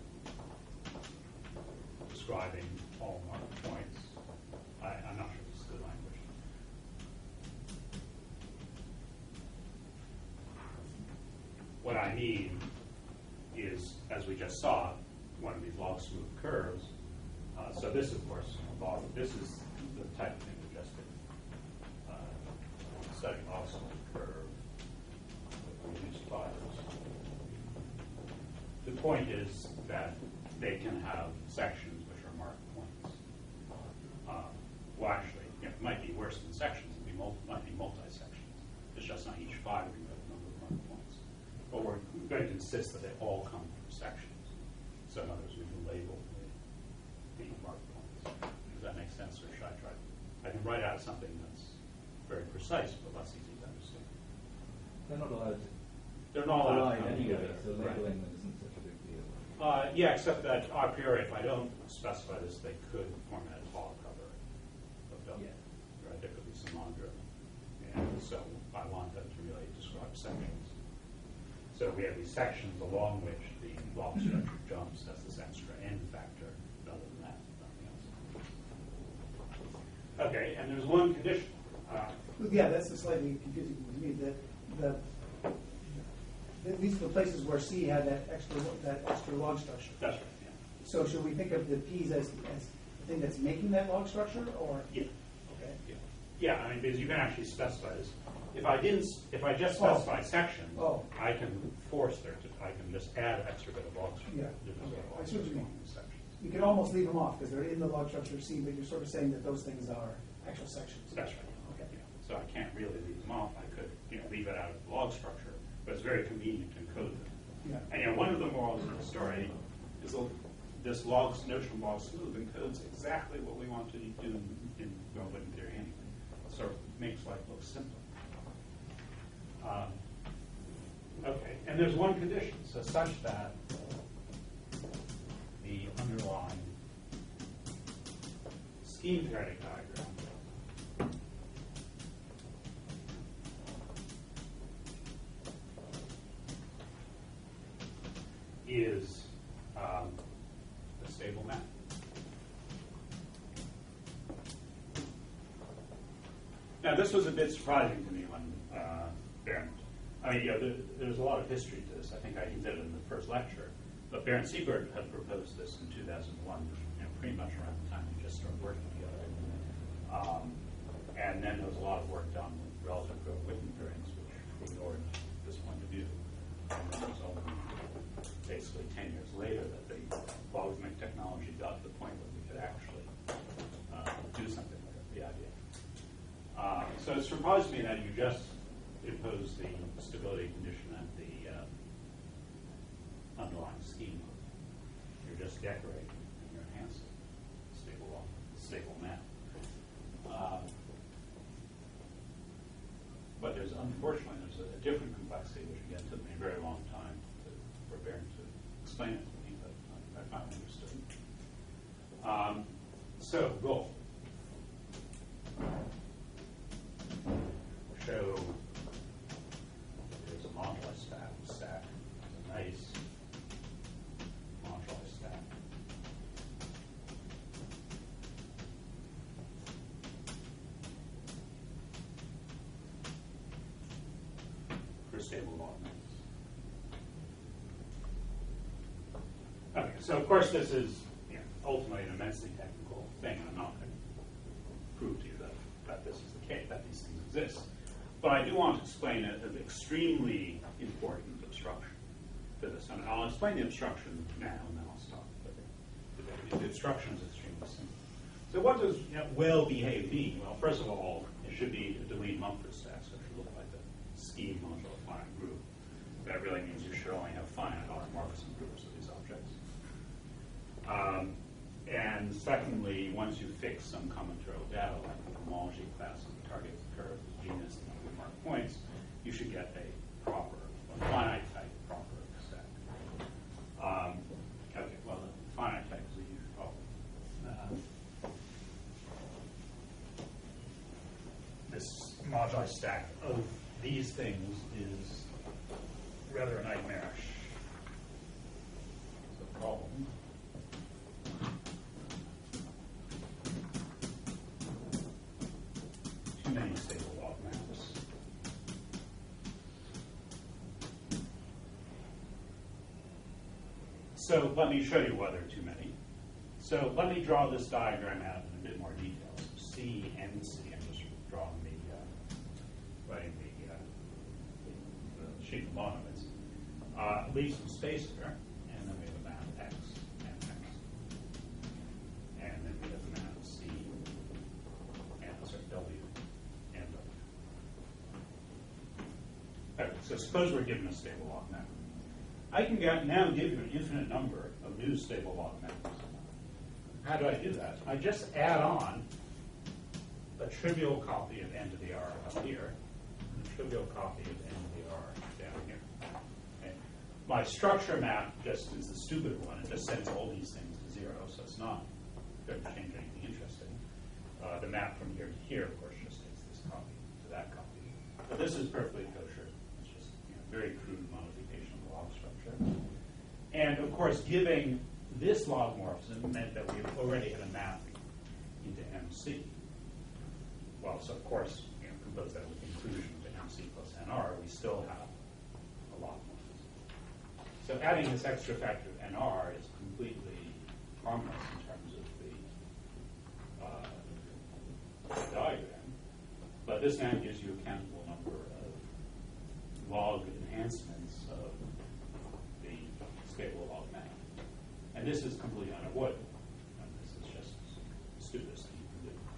describing all marked points. I, I'm not sure this is beam is, as we just saw, one of these log smooth curves. Uh, so this, of course, log, this is the type of thing we just did. Uh, studying log smooth curve with reduced fibers. The point is that they can have sections which are marked points. Uh, well, actually, you know, it might be worse than sections. It might be, multi, might be multi-sections. It's just on each fiber you have a number of marked points. But we're going to insist that they all come from sections. So in other words, we can label the, the marked points. Does that make sense, or should I try? I can write out something that's very precise, but less easy to understand. They're not allowed to They're not allowed to align come anyway, together. so Right. labeling them isn't such a big deal. Uh, yeah, except that a priori, if I don't specify this, they could format a tall cover of W. Yeah. Right? There could be some non-driven. And so I want them to really describe sections. So we have these sections along which the log structure jumps. That's this extra n factor. Other than that, nothing else. Okay, and there's one condition. Uh, Yeah, that's a slightly confusing to me. The, the, the, these are the places where C had that extra that extra log structure. that's right. Yeah. So should we think of the P's as, as the thing that's making that log structure, or? Yeah. Okay. Yeah. Yeah, I mean, because you can actually specify this. If I didn't, s- if I just Oh. specify sections, Oh. I can force there to, I can just add an extra bit of log structure. Yeah. Different Okay. log I see what you structure mean. along the sections. You can almost leave them off because they're in the log structure of C, but you're sort of saying that those things are actual sections. That's right. Okay. Yeah. So I can't really leave them off. I could, you know, leave it out of the log structure, but it's very convenient to encode them. Yeah. And, you know, one of the morals of the story is the- this log, notion of log smooth encodes exactly what we want to do in, in well-written theory anyway. It sort of makes life look simpler. Um, okay, and there's one condition, so such that the underlying scheme theoretic diagram is um, a stable map. Now, this was a bit surprising to me when uh, Bernd, I mean, you know, there, there's a lot of history to this. I think I hinted it in the first lecture, but Bernd Siebert had proposed this in two thousand one, you know, pretty much around the time we just started working together. Um, and then there was a lot of work done with relative Grove-Witten variance, which ignored this point of view. And then it was only basically ten years later that the logarithmic technology got to the point where we could actually uh, do something with it, the idea. Uh, so it surprised me that you just impose the stability condition at the uh, underlying scheme. You're just decorating and you're enhancing stable, stable map. Uh, but there's unfortunately there's a, a different complexity which again took me a very long time to, for Bernd to explain it to me, but I, I finally understood. Um, so goal. Show there's a moduli stack, stack, a nice moduli stack. For stable log numbers. Okay, so of course this is you know, ultimately an immensely technical thing. I'm not going to prove to you that, that this is the case, that these things exist. But I do want to explain a, an extremely important obstruction to this. And I'll explain the obstruction now, and then I'll stop. But the, the, the obstruction is extremely simple. So what does you know, well behave mean? Well, first of all, it should be a Deligne-Mumford stack, so it should look like the scheme modulo finite group. That really means you should only have finite automorphism groups of these objects. Um, and secondly, once you fix some combinatorial data, like the homology class of the target curve, the genus, and the marked points, you should get a proper, a finite type proper stack. Um, okay, well, the finite type is a huge problem. Uh, this moduli stack of these things is rather nightmarish. It's a problem. Too many stable log maps. So let me show you why there are too many. So let me draw this diagram out in a bit more detail. So C, N, C, I'm just drawing the, uh, writing the, uh, the sheet of monuments. Uh, leave some space there, and then we have a map X and X. And then we have a map C, and sorry, W, and W. Okay, so suppose we're given a stable log map. I can get, now give you an infinite number of new stable log maps. How do I do that? I just add on a trivial copy of n to the r up here, and a trivial copy of n to the r down here. Okay. My structure map just is the stupid one. It just sends all these things to zero, so it's not going to change anything interesting. Uh, the map from here to here, of course, just takes this copy to that copy. But this is perfectly kosher. It's just you know, very crude modification of the log structure. And of course, giving this logomorphism meant that we already had a map into M C. Well, so of course, you know, compose that with inclusion to M C plus N R, we still have a logomorphism. So adding this extra factor of N R is completely harmless in terms of the, uh, the diagram. But this now gives you a countable number of log enhancements of the stable log map. And this is completely unavoidable. And this is just the stupidest thing you can do.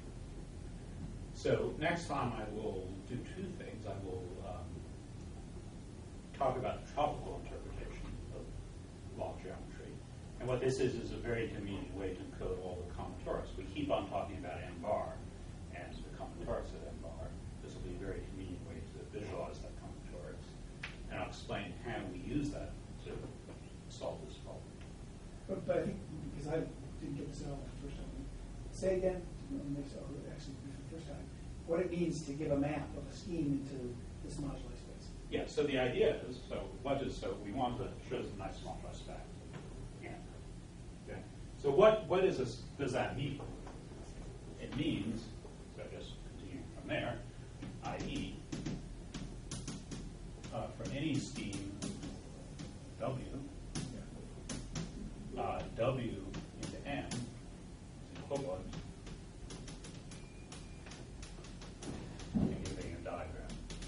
So next time I will do two things. I will um, talk about the tropical interpretation of log geometry. And what this is is a very convenient way to encode all the common torus. We keep on talking about n bar and the common torus of n bar. This will be a very convenient way to visualize that common torus. And I'll explain how we use that to solve this problem. But, but I think, because I didn't get this out the first time, say again, make sure, actually, for the first time, what it means to give a map of a scheme into this moduli space. Yeah, so the idea is, so what is, so we want to show some nice moduli space. Yeah. Okay. So what, what is this, does that mean? It means, so just continuing from there, that is, uh, from any scheme W, Uh, W into M is equivalent to giving a diagram.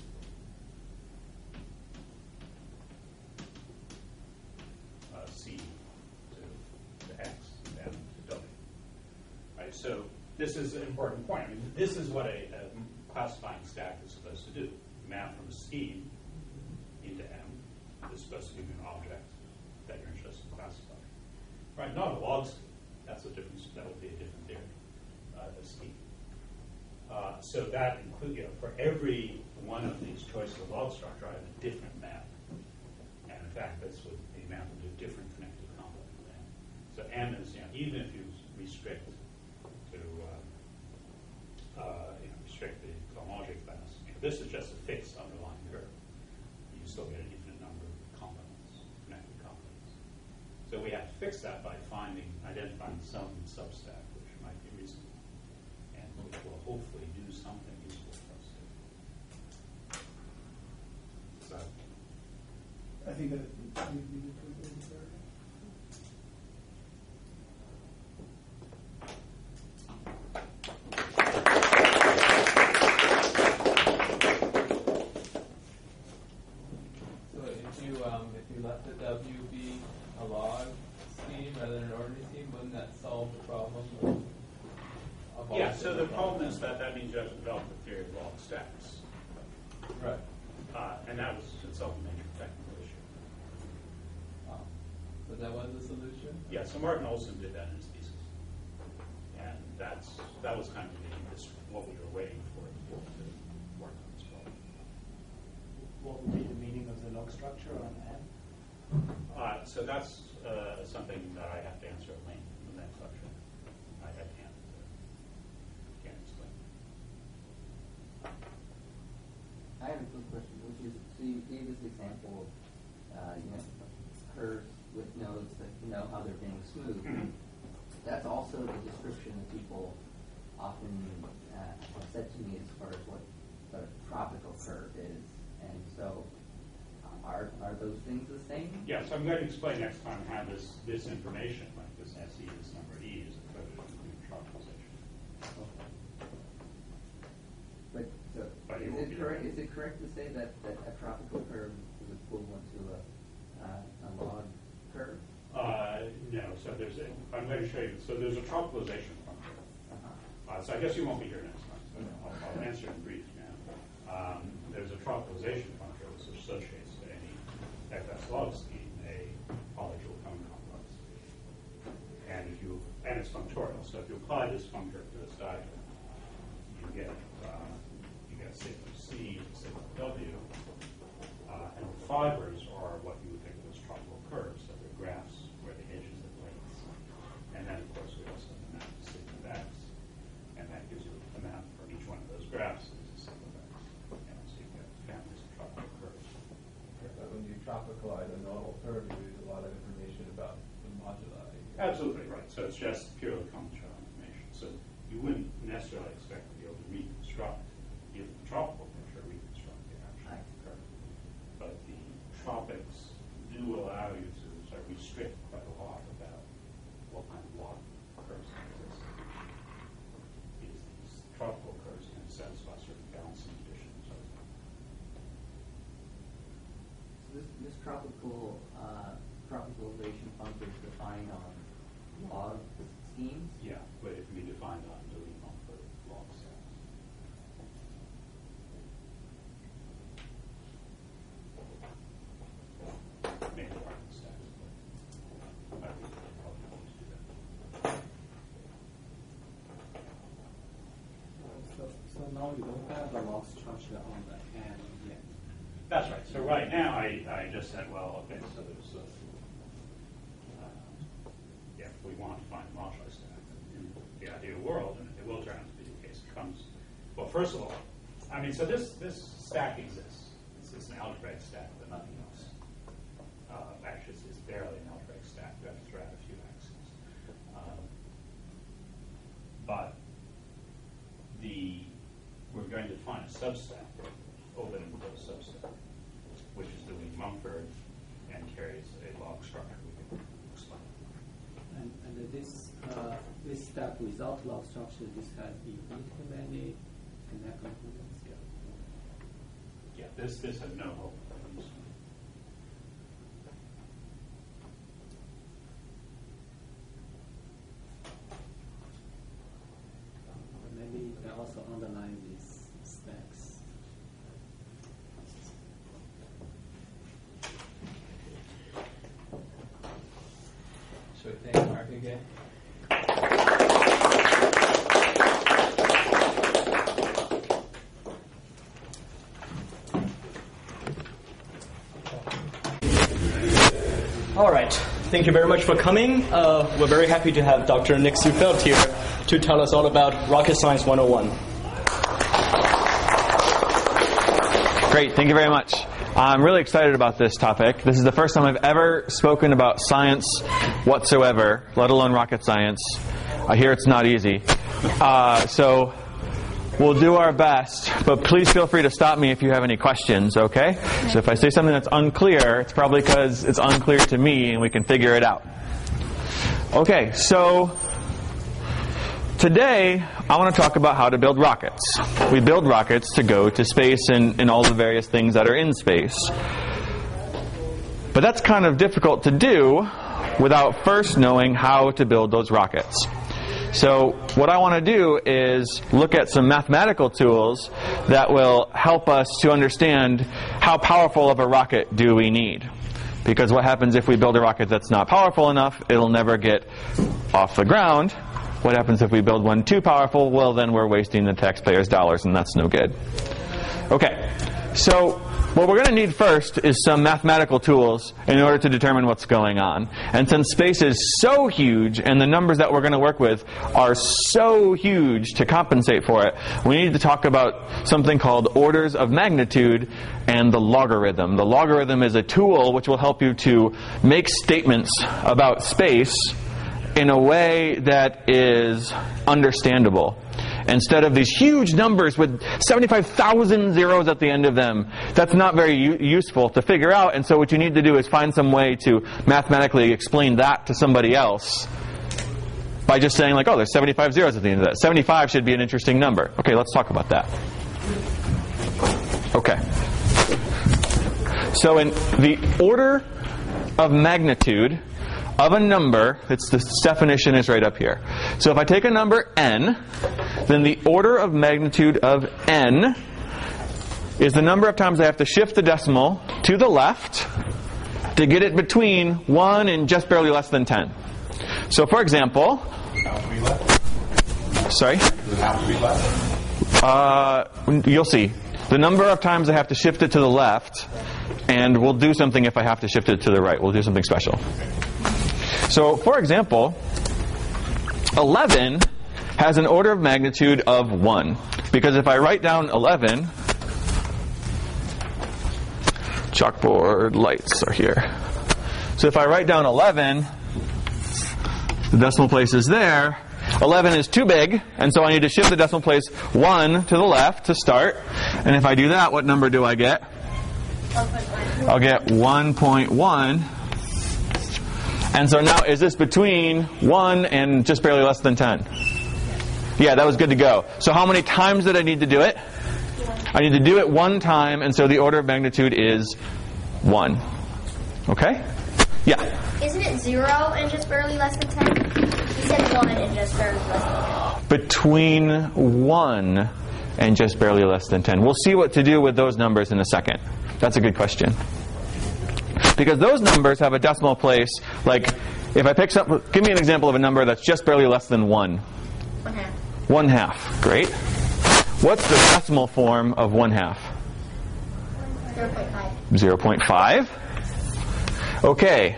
Uh, C to, to X and to W. Right, so this is an important point. I mean, this is what a, a classifying stack is supposed to do. Map from a scheme into M is supposed to give you an object that you're interested in classifying. Right, not a log scheme. That's a different. That would be a different theory. Uh, a scheme. Uh, so that includes, you know, for every one of these choices of log structure, I have a different map. And in fact, this would be mapped into a different connected complex of M. So M is, you know, even if you restrict to, uh, uh, you know, restrict the cohomology class, you know, this is just a fixed underlying curve. You still get an infinite number of complements, connected complements. So we have to fix that by finding, identifying some substack which might be reasonable, and which will hopefully do something useful for us. So, I think that we need to put it in there. So if you um, if you let the W be a log scheme rather than an ordinary scheme, wouldn't that solve the problem of, of all yeah, so the different problem logs? is that that means you have to develop a theory of log stacks. Right. Uh, and that was itself a major technical issue. Um, but that was the solution? Yeah, so Martin Olson did that in his thesis. And that's that was kind of the, this, what we were waiting for to work on this problem. What would be the meaning of the log structure on M? Uh, so that's uh, something that I have to answer at length in the next lecture. I, I can't, uh, can't explain. I have a quick question, which is, so you gave this example of, uh, you know, curves with nodes that you know how they're being smoothed. That's also the description that people often uh, have said to me as far as what a tropical curve is. And so, uh, are are those things the same? Yes, I'm going to explain next time how this, this information, like this S E, this number E, is encoded in tropicalization. But, so, But you is won't it be correct? there. Is it correct to say that, that a tropical curve is equivalent to a uh, a log curve? Uh, no, so there's a, I'm going to show you, so there's a tropicalization function. Uh, so I guess you won't be here next time, so I'll, I'll answer in brief now. Um, there's a tropicalization function which associates to any F S log scheme a polyjoule cone complex. And if you, and it's functorial, so if you apply this functor to this diagram, you get, uh, you get sigma C, sigma W, uh, and the fibers are what you would think of as tropical curves, so they're graphs where the edges are plates. And then, of course, we also have the map to sigma X, and that gives you a map for each one of those graphs that is a sigma X. And so you get families of tropical curves. But when you tropicalize a normal curve, you lose a lot of information about the moduli. Absolutely right. So it's just purely combinatorial information. So you wouldn't necessarily expect to be able to reconstruct, even the tropical picture, reconstruct the actual curve. But the tropics do allow you to sort of restrict quite a lot about what kind of log curves exist. These, these tropical curves can satisfy certain balancing conditions. So this, this tropical uh, tropicalization function is defined on log schemes. Yeah, but it can be defined on Louis Mumford log sets. Maybe part of the stacks, but I think we'll probably need to do that. So, so now you don't have the log structure on the end yet. That's right. So right now, I, I just said, well, okay, so there's a, uh, yeah, if we want to find a moduli stack in the ideal world, and it will turn out to be the case, it comes, well, first of all, I mean, so this, this stack exists. It's, it's an algebraic stack, but nothing else. Uh, actually, it's, it's barely an algebraic stack. You have to throw out a few axes. Um, but the, we're going to find a substack, open enclosed substack, which is doing Mumford and carries a log structure. We can explain. And, and this uh, this step without log structure, this has infinitely many connect components. Yeah, this this has no hope of use. Maybe you can also underline these stacks. Should we thank Mark again? All right. Thank you very much for coming. Uh, we're very happy to have Doctor Nick Seufeld here to tell us all about Rocket Science one oh one. Great. Thank you very much. I'm really excited about this topic. This is the first time I've ever spoken about science whatsoever, let alone rocket science. I hear it's not easy. Uh, so we'll do our best, but please feel free to stop me if you have any questions, okay? So if I say something that's unclear, it's probably because it's unclear to me and we can figure it out. Okay, so today I want to talk about how to build rockets. We build rockets to go to space and, and all the various things that are in space. But that's kind of difficult to do without first knowing how to build those rockets. So what I want to do is look at some mathematical tools that will help us to understand how powerful of a rocket do we need. Because what happens if we build a rocket that's not powerful enough, it'll never get off the ground. What happens if we build one too powerful? Well, then we're wasting the taxpayers' dollars, and that's no good. Okay, so what we're going to need first is some mathematical tools in order to determine what's going on. And since space is so huge and the numbers that we're going to work with are so huge to compensate for it, we need to talk about something called orders of magnitude and the logarithm. The logarithm is a tool which will help you to make statements about space in a way that is understandable. instead of these huge numbers with seventy-five thousand zeros at the end of them. That's not very u- useful to figure out, and so what you need to do is find some way to mathematically explain that to somebody else by just saying, like, oh, there's seventy-five zeros at the end of that. seventy-five should be an interesting number. Okay, let's talk about that. Okay. So in the order of magnitude of a number, it's this definition is right up here. So if I take a number n, then the order of magnitude of n is the number of times I have to shift the decimal to the left to get it between one and just barely less than ten. So for example, sorry? Uh, you'll see. The number of times I have to shift it to the left, and we'll do something if I have to shift it to the right. We'll do something special. So, for example, eleven has an order of magnitude of one. Because if I write down eleven, chalkboard lights are here. So if I write down eleven, the decimal place is there. eleven is too big, and so I need to shift the decimal place one to the left to start. And if I do that, what number do I get? I'll get one point one. And so now, is this between one and just barely less than ten? Yeah, that was good to go. So how many times did I need to do it? I need to do it one time, and so the order of magnitude is one. Okay? Yeah? Isn't it zero and just barely less than ten? You said one and just barely less than ten. Between one and just barely less than ten. We'll see what to do with those numbers in a second. That's a good question. Because those numbers have a decimal place, like, if I pick some, give me an example of a number that's just barely less than one. One half. One half. Great. What's the decimal form of one half? zero point five. zero point five. Okay.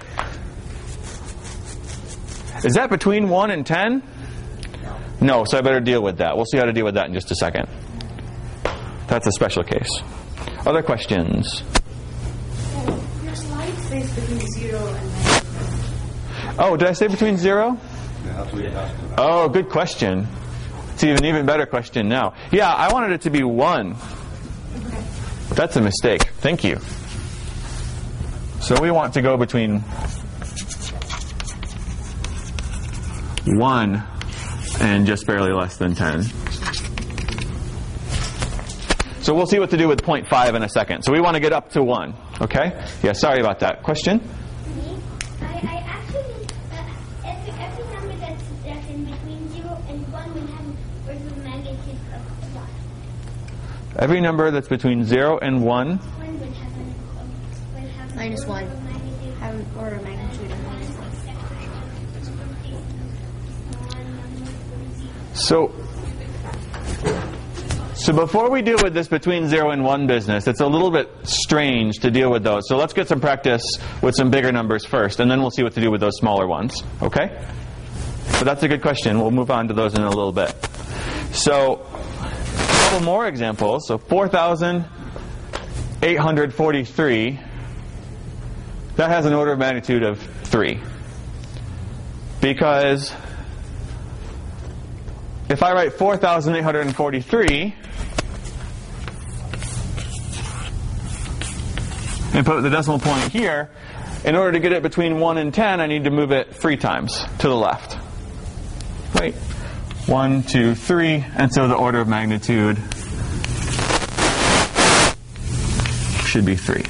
Is that between one and ten? No. No, so I better deal with that. We'll see how to deal with that in just a second. That's a special case. Other questions? Your slide says between zero and nine. Oh, did I say between zero? Oh, good question. It's even even better question now. Yeah, I wanted it to be one. That's a mistake. Thank you. So we want to go between one and just barely less than ten. So we'll see what to do with zero point five in a second. So we want to get up to one. Okay? Yeah, sorry about that. Question? I, I actually, uh, every, every number that's, that's in between zero and one will have order of magnitude of one. Every number that's between zero and one. One will have an, um, will have Minus an one. order of magnitude Have an order of magnitude of minus one. So, so before we deal with this between zero and one business, it's a little bit strange to deal with those. So let's get some practice with some bigger numbers first, and then we'll see what to do with those smaller ones. Okay? So that's a good question. We'll move on to those in a little bit. So, a couple more examples. So four thousand eight hundred forty-three, that has an order of magnitude of three. Because if I write four thousand eight hundred forty-three and put the decimal point here, in order to get it between one and ten, I need to move it three times to the left. Right? One, two, three, and so the order of magnitude should be three.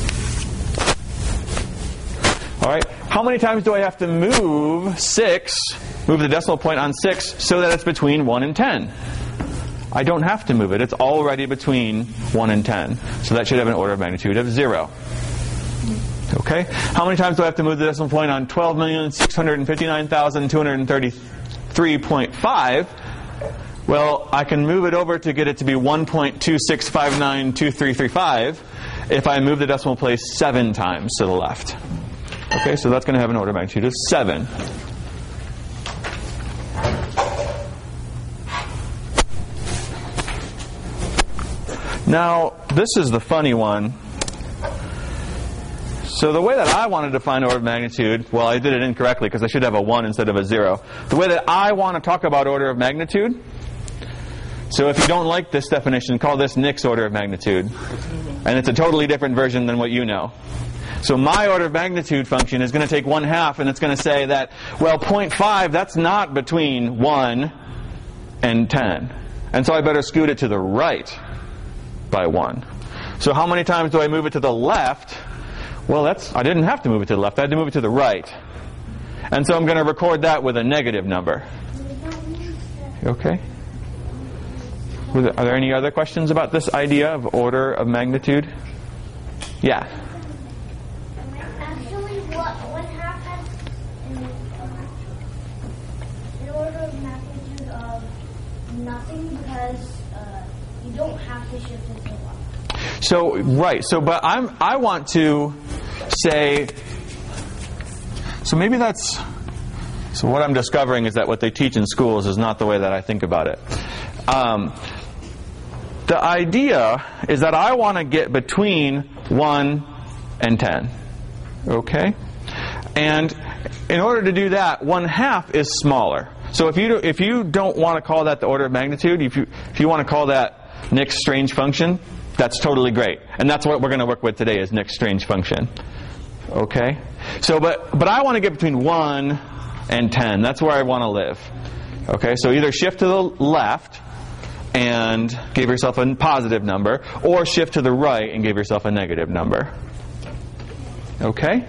All right. How many times do I have to move six, move the decimal point on six, so that it's between one and ten? I don't have to move it. It's already between one and ten. So that should have an order of magnitude of zero. Okay? How many times do I have to move the decimal point on twelve million six hundred fifty-nine thousand two hundred thirty-three point five? Well, I can move it over to get it to be one point two six five nine two three three five if I move the decimal place seven times to the left. Okay, so that's going to have an order of magnitude of seven. Now, this is the funny one. So the way that I wanted to find order of magnitude, well, I did it incorrectly because I should have a one instead of a zero. The way that I want to talk about order of magnitude So if you don't like this definition, call this Nick's order of magnitude. And it's a totally different version than what you know. So my order of magnitude function is going to take one half, and it's going to say that, well, zero point five, that's not between one and ten. And so I better scoot it to the right by one. So how many times do I move it to the left? Well, that's I didn't have to move it to the left. I had to move it to the right. And so I'm going to record that with a negative number. Okay? Are there any other questions about this idea of order of magnitude? Yeah. Actually, what what happens in, in order of magnitude of nothing, because uh, you don't have to shift it to the left. So right. So, but I'm I want to say. So maybe that's. So what I'm discovering is that what they teach in schools is not the way that I think about it. Um, the idea is that I want to get between one and ten. Okay? And in order to do that, one half is smaller. So if you do, if you don't want to call that the order of magnitude, if you if you want to call that Nick's strange function, that's totally great. And that's what we're going to work with today is Nick's strange function. Okay? So but but I want to get between one and ten. That's where I want to live. Okay? So either shift to the left and give yourself a positive number, or shift to the right and give yourself a negative number. Okay?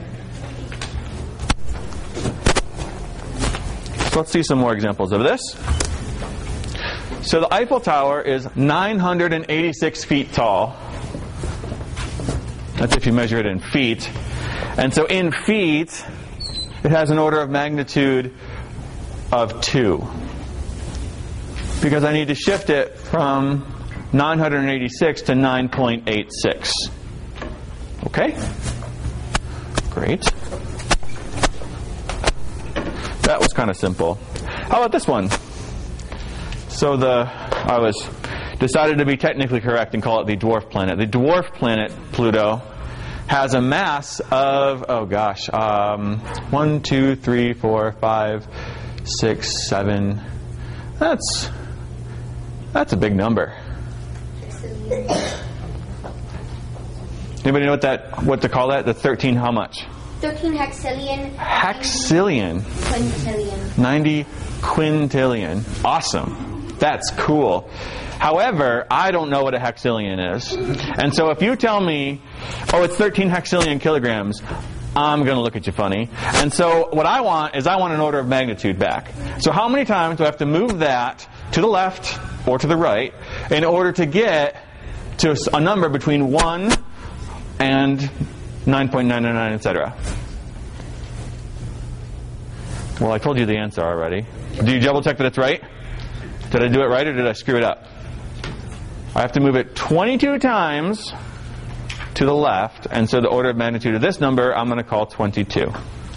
So let's see some more examples of this. So the Eiffel Tower is nine hundred eighty-six feet tall. That's if you measure it in feet. And so in feet, it has an order of magnitude of two. Because I need to shift it from nine hundred eighty-six to nine point eight six. Okay? Great. That was kind of simple. How about this one? So the I was decided to be technically correct and call it the dwarf planet. The dwarf planet Pluto has a mass of oh gosh, um, one, two, three, four, five, six, seven. That's that's a big number. Anybody know what that what to call that? The thirteen how much? Thirteen hexillion. Hexillion. Quintillion. Ninety quintillion. Awesome. That's cool. However, I don't know what a hexillion is. And so if you tell me, oh, it's thirteen hexillion kilograms, I'm going to look at you funny. And so what I want is I want an order of magnitude back. So how many times do I have to move that to the left or to the right in order to get to a number between one and nine point nine nine nine, et cetera? Well, I told you the answer already. Do you double check that it's right? Did I do it right or did I screw it up? I have to move it twenty-two times to the left, and so the order of magnitude of this number I'm going to call twenty-two.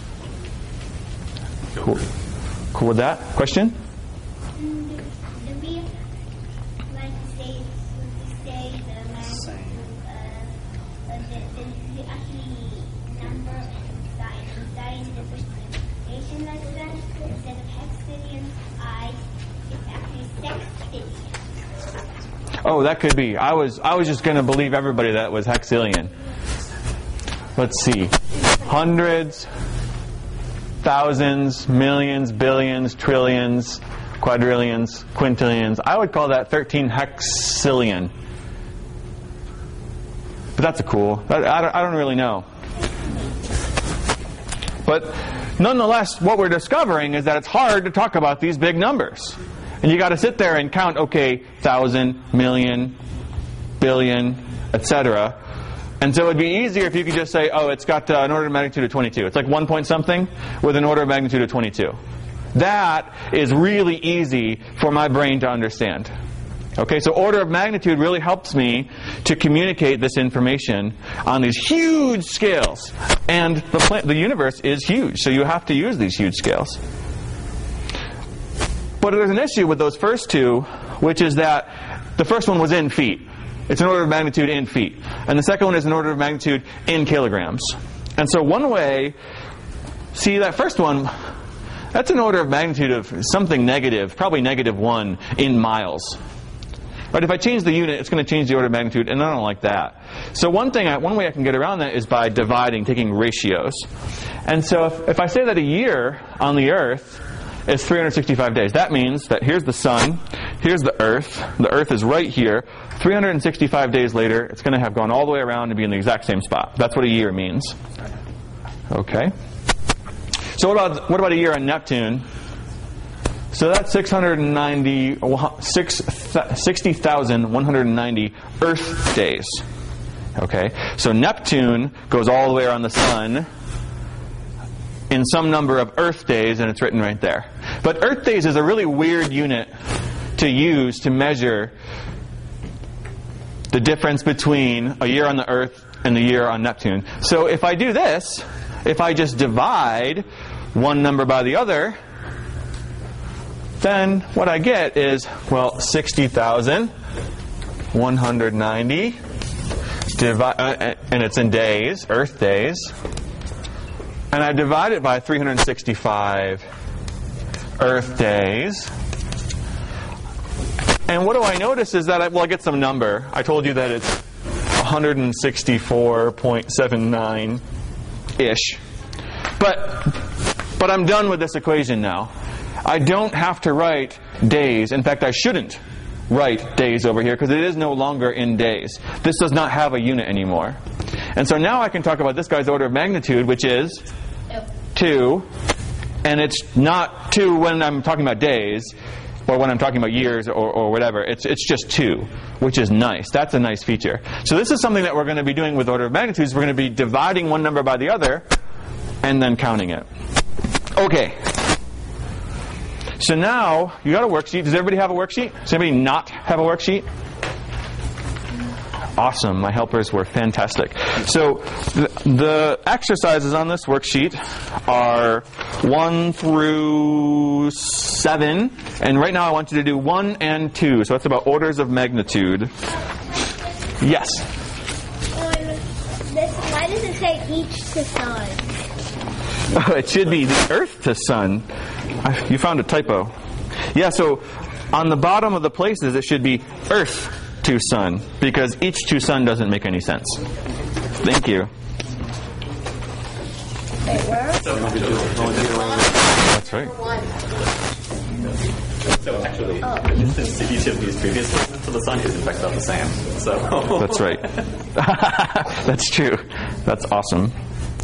Cool. Cool with that? Question? Do we like say say the magnitude uh, the, the, the actually number and size and size the representation like that instead of hexillion I it's actually sextillion. Oh, that could be. I was I was just going to believe everybody that was hexillion. Let's see. Hundreds, thousands, millions, billions, trillions, quadrillions, quintillions. I would call that thirteen hexillion. But that's a cool. I, I, don't, I don't really know. But nonetheless, what we're discovering is that it's hard to talk about these big numbers. And you got to sit there and count, okay, thousand, million, billion, et cetera. And so it'd be easier if you could just say, oh, it's got uh, an order of magnitude of twenty-two. It's like one point something with an order of magnitude of twenty-two. That is really easy for my brain to understand. Okay, so order of magnitude really helps me to communicate this information on these huge scales. And the plant, the universe is huge, so you have to use these huge scales. But there's an issue with those first two, which is that the first one was in feet. It's an order of magnitude in feet. And the second one is an order of magnitude in kilograms. And so one way, see that first one, that's an order of magnitude of something negative, probably negative one in miles. Right? If I change the unit, it's going to change the order of magnitude, and I don't like that. So one thing, I, one way I can get around that is by dividing, taking ratios. And so if, if I say that a year on the Earth is three hundred sixty-five days, that means that here's the sun, here's the Earth, the Earth is right here. three hundred sixty-five days later, it's going to have gone all the way around and be in the exact same spot. That's what a year means. Okay. So what about what about a year on Neptune? So that's six hundred ninety, sixty thousand one hundred ninety Earth days. Okay, so Neptune goes all the way around the sun in some number of Earth days, and it's written right there. But Earth days is a really weird unit to use to measure the difference between a year on the Earth and the year on Neptune. So if I do this, if I just divide one number by the other, then what I get is, well, sixty thousand one hundred ninety, divi- uh, and it's in days, Earth days, and I divide it by three hundred sixty-five Earth days. And what do I notice is that, I, well, I get some number. I told you that it's one hundred sixty-four point seven nine-ish. But, but I'm done with this equation now. I don't have to write days. In fact, I shouldn't write days over here because it is no longer in days. This does not have a unit anymore. And so now I can talk about this guy's order of magnitude, which is two. And it's not two when I'm talking about days or when I'm talking about years or, or whatever. It's, it's just two, which is nice. That's a nice feature. So this is something that we're going to be doing with order of magnitudes. We're going to be dividing one number by the other and then counting it. Okay. So now, you got a worksheet. Does everybody have a worksheet? Does anybody not have a worksheet? Awesome. My helpers were fantastic. So the, the exercises on this worksheet are one through seven. And right now I want you to do one and two. So that's about orders of magnitude. Yes? Um, this, why does it say each to sun? Oh, it should be the Earth to sun. I, you found a typo. Yeah, so on the bottom of the places it should be Earth to sun, because each to sun doesn't make any sense. Thank you. That's right. So actually, since each of these previous places to the sun is in fact about the same. So that's right. That's true. That's awesome.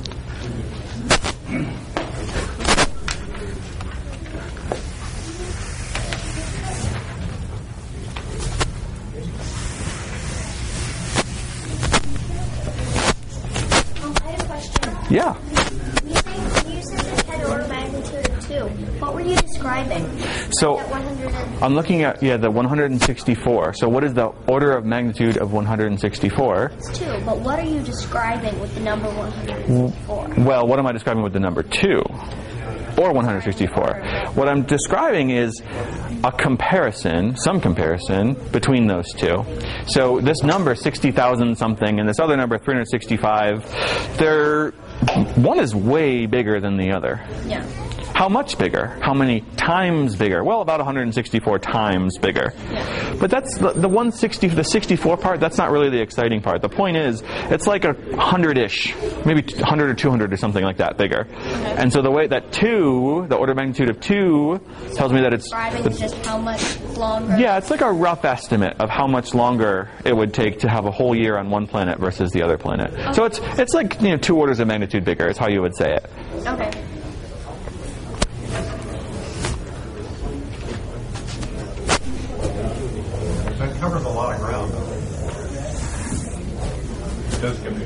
Yeah. You said, you said it had order of magnitude of two. What were you describing? So Like one hundred and I'm looking at yeah the one hundred sixty-four. So what is the order of magnitude of one hundred sixty-four? It's two, but what are you describing with the number one hundred sixty-four? Well, what am I describing with the number two? Or one hundred sixty-four. What I'm describing is a comparison, some comparison, between those two. So this number, sixty thousand something, and this other number, three hundred sixty-five, they're, one is way bigger than the other. Yeah. How much bigger? How many times bigger? Well, about one hundred sixty-four times bigger. Yeah. But that's the, the one sixty, the sixty-four part. That's not really the exciting part. The point is, it's like a hundred-ish, maybe one hundred or two hundred or something like that bigger. Okay. And so the way that two, the order of magnitude of two, tells me that it's. Describing it's just how much longer. yeah, it's like a rough estimate of how much longer it would take to have a whole year on one planet versus the other planet. Okay. So it's it's like you know two orders of magnitude bigger. Is how you would say it. Okay. That covers a lot of ground, though. It does give me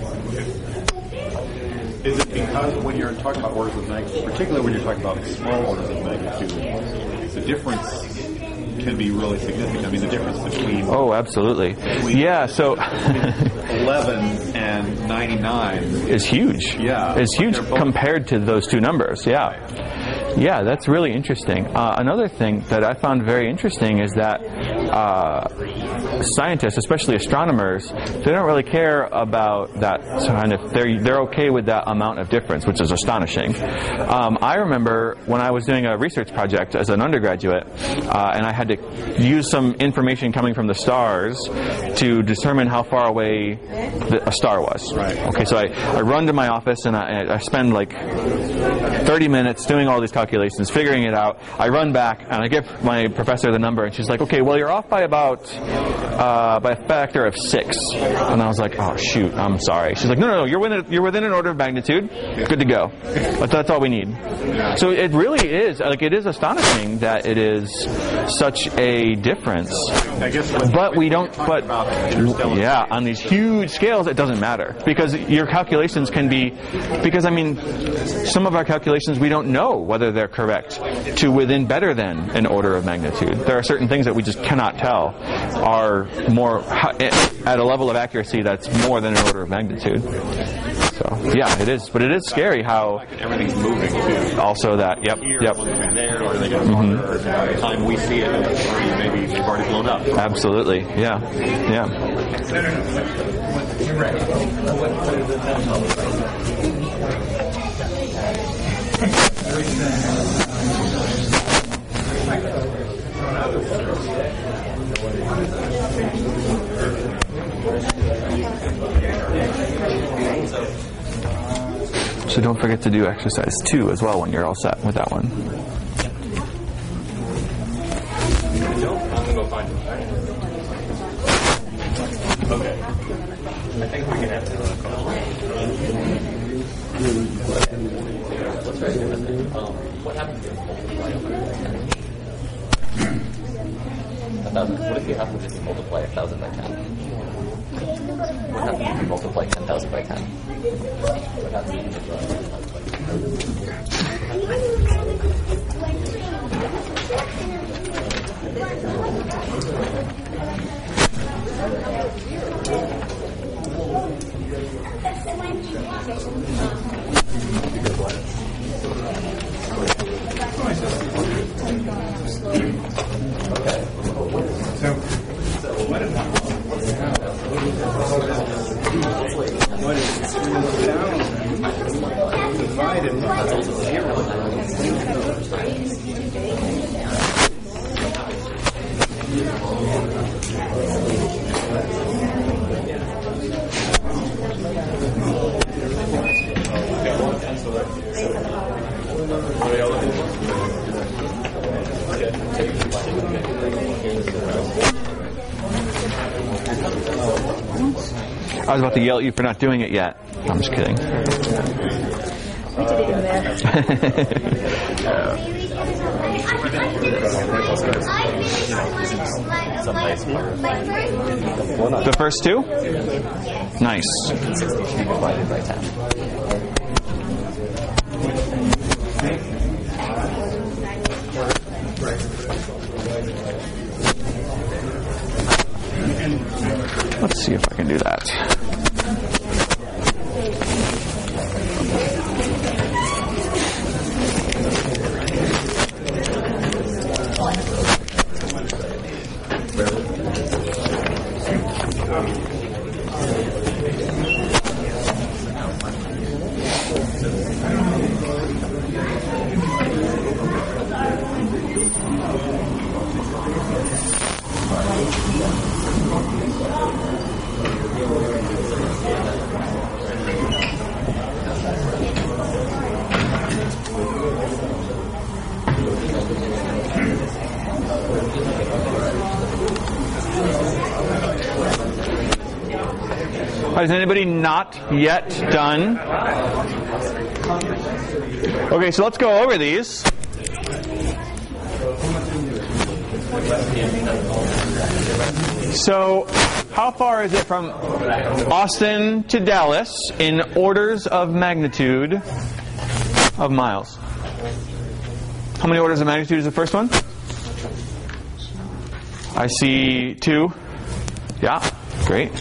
Is it because when you're talking about orders of magnitude, particularly when you're talking about small orders of magnitude, the difference can be really significant? I mean, the difference between... Oh, absolutely. Yeah, so... eleven and ninety-nine... is huge. Yeah. Is huge compared to those two numbers, yeah. Yeah, that's really interesting. Uh, another thing that I found very interesting is that uh, scientists, especially astronomers, they don't really care about that kind of, they're, they're okay with that amount of difference, which is astonishing. Um, I remember when I was doing a research project as an undergraduate, uh, and I had to use some information coming from the stars to determine how far away the, a star was. Right. Okay, so I, I run to my office and I, I spend like thirty minutes doing all these calculations, figuring it out. I run back and I give my professor the number, and she's like, okay, well, you're off by about uh, by a factor of six. And I was like, oh shoot, I'm sorry. She's like, no, no, no, you're within you're within an order of magnitude. Good to go. But that's all we need. So it really is like it is astonishing that it is such a difference. I guess But we don't. But yeah, on these huge scales, it doesn't matter because your calculations can be. Because I mean, some of our calculations we don't know whether they're correct to within better than an order of magnitude. There are certain things that we just cannot tell are more at a level of accuracy that's more than an order of magnitude. So yeah, it is, but it is scary how everything's moving too. Also that, yep, Here, yep. and there, or they get farther, or by the time we see it, maybe they've already blown up. Absolutely, yeah, yeah. So don't forget to do exercise two as well when you're all set with that one. I'm gonna go find it. Okay. I think we can have to um, what happens if you multiply a thousand? What if you happen to just multiply a thousand by ten? What happens if you multiply ten thousand by ten? What happens if you multiply ten thousand by I was about to yell at you for not doing it yet. I'm just kidding. The first two? Nice. divided by ten. Let's see if I can do that. Is anybody not yet done? Okay, so let's go over these. So, how far is it from Austin to Dallas in orders of magnitude of miles? How many orders of magnitude is the first one? I see two. Yeah, great.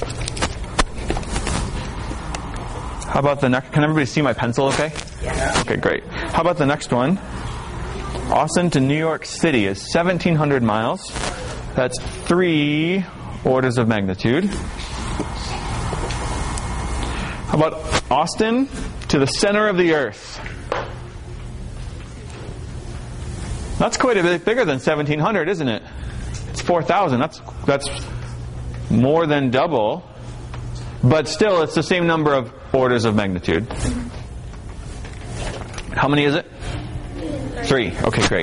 How about the next? Can everybody see my pencil okay? Yeah. Okay, great. How about the next one? Austin to New York City is seventeen hundred miles. That's three orders of magnitude. How about Austin to the center of the Earth? That's quite a bit bigger than seventeen hundred, isn't it? It's four thousand. That's that's more than double. But still, it's the same number of orders of magnitude. How many is it? Three. Okay, great.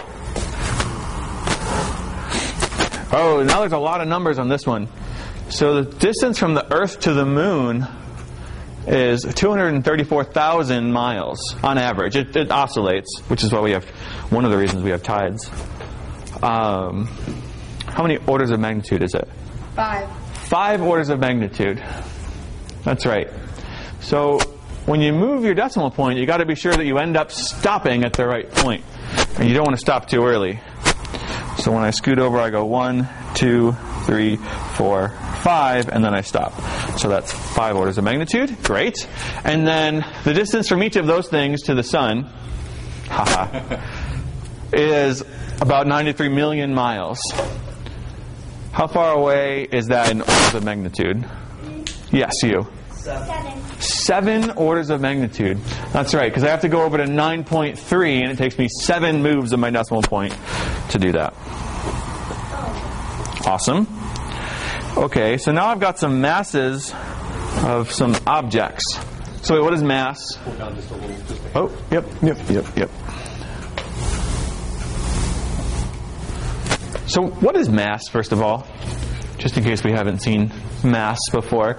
Oh, now there's a lot of numbers on this one. So the distance from the Earth to the Moon is two hundred thirty-four thousand miles on average. It, it oscillates, which is why we have, one of the reasons we have tides. Um, how many orders of magnitude is it? Five. Five orders of magnitude. That's right. So when you move your decimal point, you got to be sure that you end up stopping at the right point. And you don't want to stop too early. So when I scoot over, I go one, two, three, four, five, and then I stop. So that's five orders of magnitude. Great. And then the distance from each of those things to the sun, haha, is about ninety-three million miles. How far away is that in orders of magnitude? Yes, you. Seven. Seven orders of magnitude. That's right, because I have to go over to nine point three, and it takes me seven moves of my decimal point to do that. Awesome. Okay, so now I've got some masses of some objects. So wait, what is mass? Oh, yep, yep, yep, yep. So what is mass, first of all? Just in case we haven't seen mass before.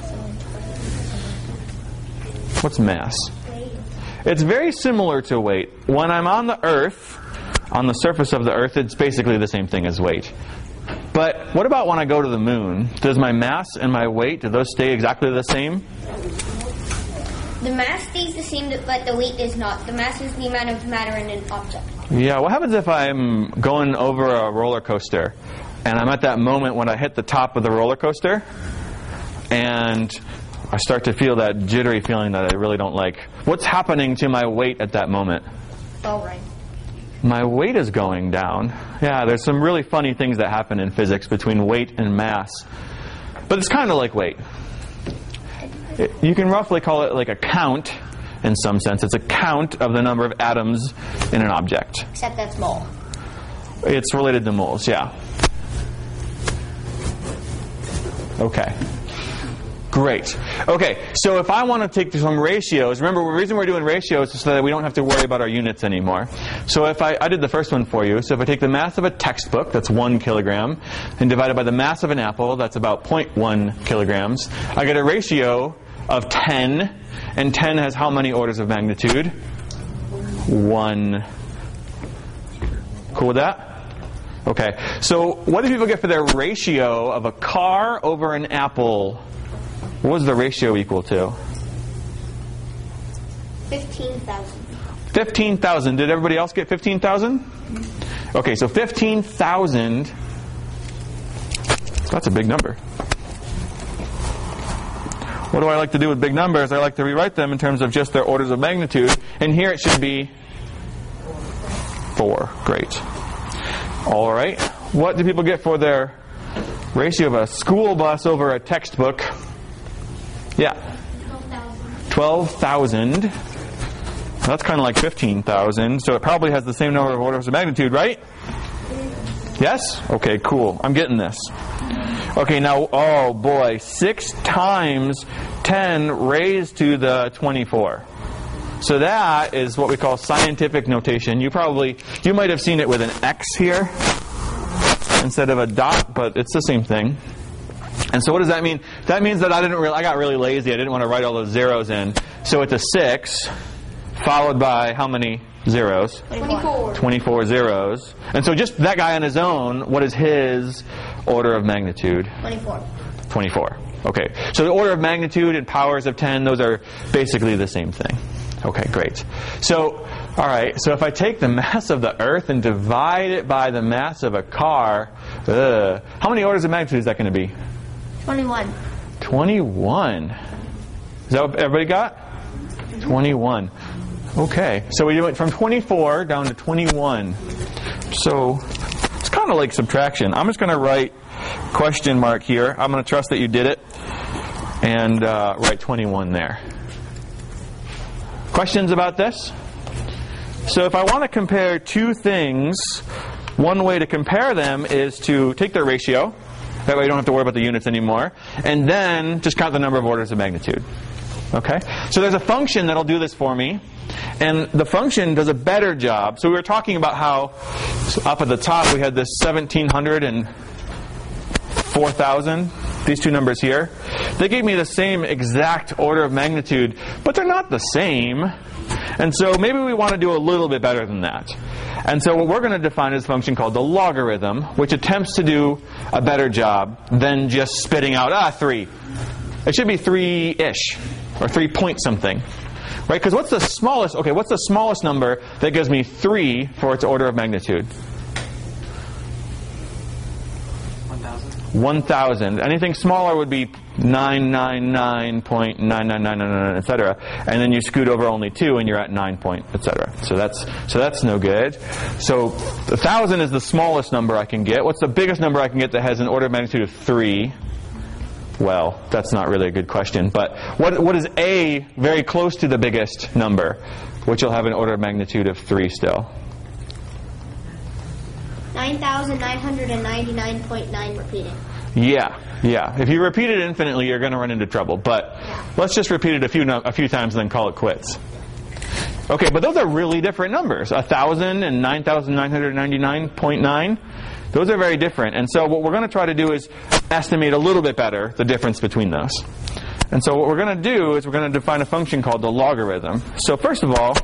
What's mass? It's very similar to weight. When I'm on the Earth, on the surface of the Earth, it's basically the same thing as weight. But what about when I go to the Moon? Does my mass and my weight, do those stay exactly the same? The mass stays the same, but the weight is not. The mass is the amount of matter in an object. Yeah, what happens if I'm going over a roller coaster and I'm at that moment when I hit the top of the roller coaster and I start to feel that jittery feeling that I really don't like? What's happening to my weight at that moment? All right. My weight is going down. Yeah, there's some really funny things that happen in physics between weight and mass. But it's kind of like weight. It, you can roughly call it like a count in some sense. It's a count of the number of atoms in an object. Except that's mole. It's related to moles, yeah. Okay. Great. Okay, so if I want to take some ratios, remember the reason we're doing ratios is so that we don't have to worry about our units anymore. So if I, I did the first one for you, so if I take the mass of a textbook, that's one kilogram, and divide it by the mass of an apple, that's about zero point one kilograms, I get a ratio of ten, and ten has how many orders of magnitude? One. Cool with that? Okay, so what do people get for their ratio of a car over an apple? What was the ratio equal to? Fifteen thousand. Fifteen thousand. Did everybody else get fifteen thousand? Okay, so fifteen thousand. That's a big number. What do I like to do with big numbers? I like to rewrite them in terms of just their orders of magnitude. And here it should be four. Great. All right. What do people get for their ratio of a school bus over a textbook? Yeah. twelve thousand. That's kind of like fifteen thousand. So it probably has the same number of orders of magnitude, right? Yes? Okay, cool. I'm getting this. Okay, now, oh boy, six times ten raised to the twenty-four. So that is what we call scientific notation. You probably, you might have seen it with an X here instead of a dot, but it's the same thing. And so what does that mean? That means that I didn't really, I got really lazy. I didn't want to write all those zeros in. So it's a six followed by how many zeros? twenty-four. twenty-four zeros. And so just that guy on his own, what is his order of magnitude? twenty-four. twenty-four. Okay. So the order of magnitude and powers of ten, those are basically the same thing. Okay, great. So, all right. So if I take the mass of the Earth and divide it by the mass of a car, ugh, how many orders of magnitude is that going to be? twenty-one. twenty-one. Is that what everybody got? twenty-one. Okay. So we went from twenty-four down to twenty-one. So it's kind of like subtraction. I'm just going to write question mark here. I'm going to trust that you did it, and uh, write twenty-one there. Questions about this? So if I want to compare two things, one way to compare them is to take their ratio. That way you don't have to worry about the units anymore. And then just count the number of orders of magnitude. Okay? So there's a function that'll do this for me. And the function does a better job. So we were talking about how up at the top we had this seventeen hundred and four thousand. These two numbers here. They gave me the same exact order of magnitude, but they're not the same. And so maybe we want to do a little bit better than that. And so what we're going to define is a function called the logarithm, which attempts to do a better job than just spitting out, ah, three. It should be three-ish, or three point something. Right? Because what's the smallest, okay, what's the smallest number that gives me three for its order of magnitude? one thousand. Anything smaller would be nine ninety-nine point nine nine nine nine nine, et cetera. And then you scoot over only two, and you're at nine point, et cetera. So that's so that's no good. So one thousand is the smallest number I can get. What's the biggest number I can get that has an order of magnitude of three? Well, that's not really a good question. But what what is A very close to the biggest number, which will have an order of magnitude of three still? nine thousand nine hundred ninety-nine point nine repeated. Yeah, yeah. If you repeat it infinitely, you're going to run into trouble. But let's just repeat it a few a few times and then call it quits. Okay, but those are really different numbers. one thousand and nine thousand nine hundred ninety-nine point nine. Those are very different. And so what we're going to try to do is estimate a little bit better the difference between those. And so what we're going to do is we're going to define a function called the logarithm. So first of all,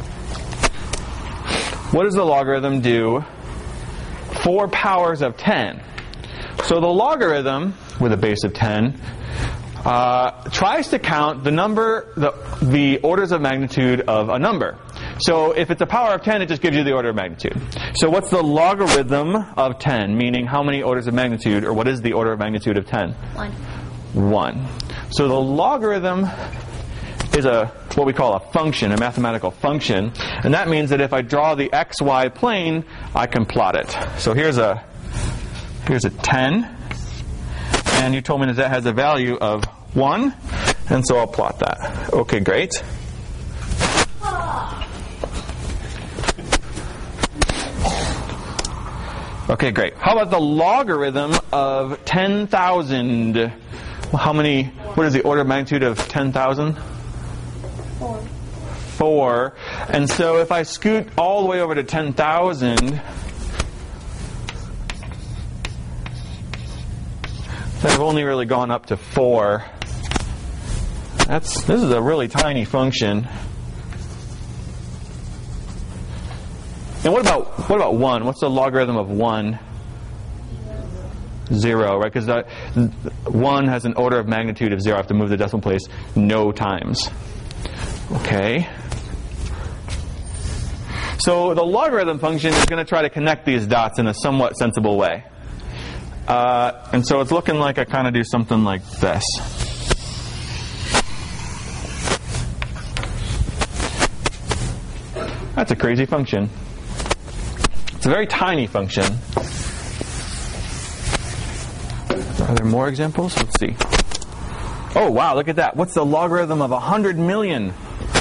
what does the logarithm do? Four powers of ten. So the logarithm, with a base of ten, uh, tries to count the number, the, the orders of magnitude of a number. So if it's a power of ten, it just gives you the order of magnitude. So what's the logarithm of ten? Meaning how many orders of magnitude, or what is the order of magnitude of ten? One. One. So the logarithm is a what we call a function, a mathematical function, and that means that if I draw the xy plane, I can plot it. So here's a here's a ten, and you told me that that has a value of one, and so I'll plot that. Okay, great. Okay, great. How about the logarithm of ten thousand? How many? What is the order of magnitude of ten thousand? Four. Four. And so if I scoot all the way over to ten thousand, I've only really gone up to four. That's this is a really tiny function. And what about what about one? What's the logarithm of one? Zero, right? Because one has an order of magnitude of zero. I have to move the decimal place no times. Okay. So the logarithm function is going to try to connect these dots in a somewhat sensible way. Uh, and so it's looking like I kind of do something like this. That's a crazy function. It's a very tiny function. Are there more examples? Let's see. Oh, wow, look at that. What's the logarithm of one hundred million?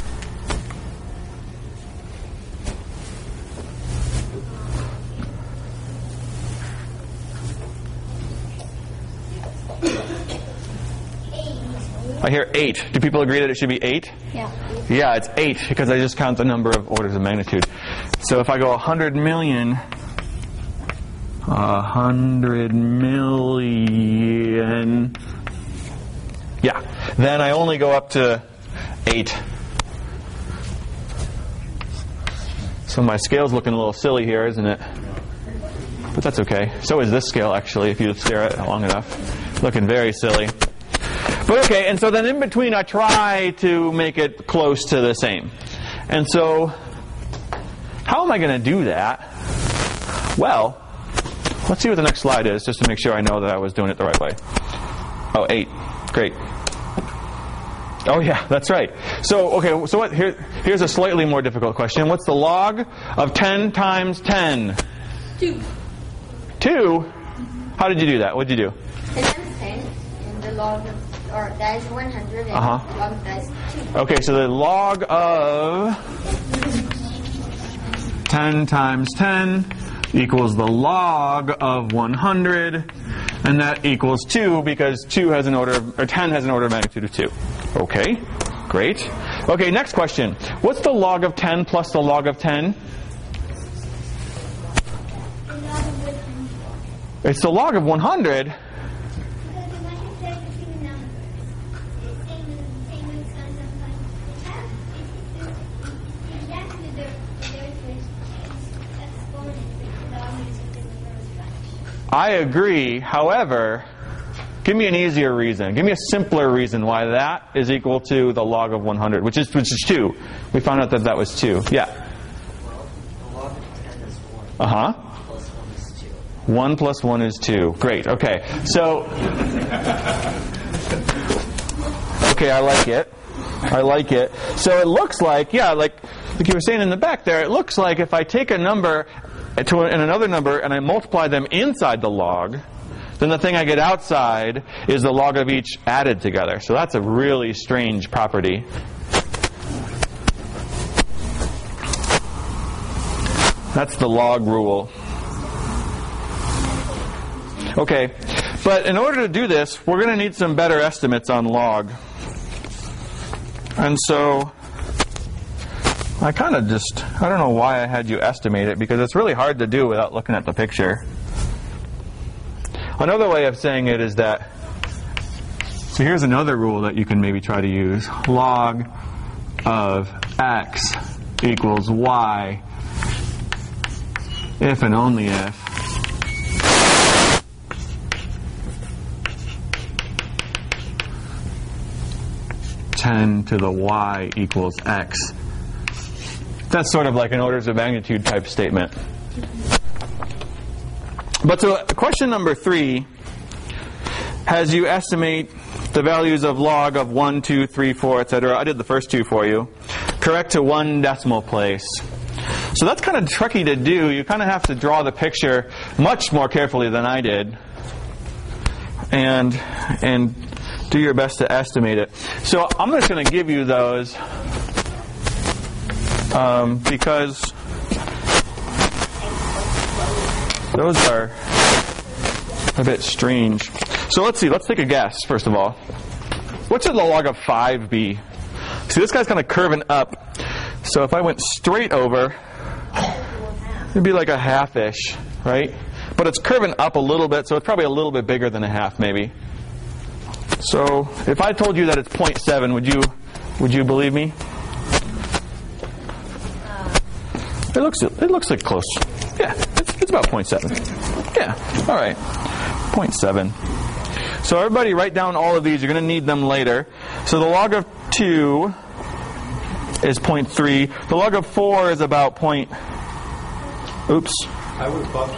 I hear eight. Do people agree that it should be eight? Yeah. Yeah, it's eight because I just count the number of orders of magnitude. So if I go one hundred million, one hundred million, yeah, then I only go up to eight. So my scale's looking a little silly here, isn't it? But that's okay. So is this scale, actually, if you stare at it long enough. Looking very silly. But okay, and so then in between I try to make it close to the same. And so, how am I going to do that? Well, let's see what the next slide is, just to make sure I know that I was doing it the right way. Oh, eight. Great. Oh yeah, that's right. So, okay, so what, here, here's a slightly more difficult question. What's the log of ten times ten? Two. Two? How did you do that? What did you do? The times ten and the log of, or that is one hundred and Uh-huh. the log of that is two. Okay, so the log of ten times ten equals the log of one hundred, and that equals two because two has an order of, or ten has an order of magnitude of two. Okay, great. Okay, next question. What's the log of ten plus the log of ten? It's the log of one hundred. I agree. However, give me an easier reason. Give me a simpler reason why that is equal to the log of one hundred, which is which is two. We found out that that was two. Yeah. Well, the log of ten is one. Uh huh. Plus one is two. One plus one is two. Great. Okay. So. Okay, I like it. I like it. So it looks like, yeah, like like you were saying in the back there, it looks like if I take a number to and another number and I multiply them inside the log, then the thing I get outside is the log of each added together. So that's a really strange property. That's the log rule. Okay, but in order to do this, we're going to need some better estimates on log. And so I kind of just, I don't know why I had you estimate it, because it's really hard to do without looking at the picture. Another way of saying it is that, so here's another rule that you can maybe try to use. Log of x equals y if and only if ten to the y equals x. That's sort of like an orders of magnitude type statement. But so question number three has you estimate the values of log of one, two, three, four, et cetera. I did the first two for you. Correct to one decimal place. So that's kind of tricky to do. You kind of have to draw the picture much more carefully than I did. And and do your best to estimate it. So I'm just going to give you those um, because those are a bit strange. So let's see. Let's take a guess, first of all. What should the log of five be? See, this guy's kind of curving up. So if I went straight over, it'd be like a half-ish, right? But it's curving up a little bit, so it's probably a little bit bigger than a half, maybe. So if I told you that it's zero point seven, would you would you believe me? It looks it looks like close. Yeah, it's, it's about zero point seven. Yeah, all right, zero point seven. So everybody write down all of these. You're going to need them later. So the log of two is zero point three. The log of four is about point. Oops. I would have thought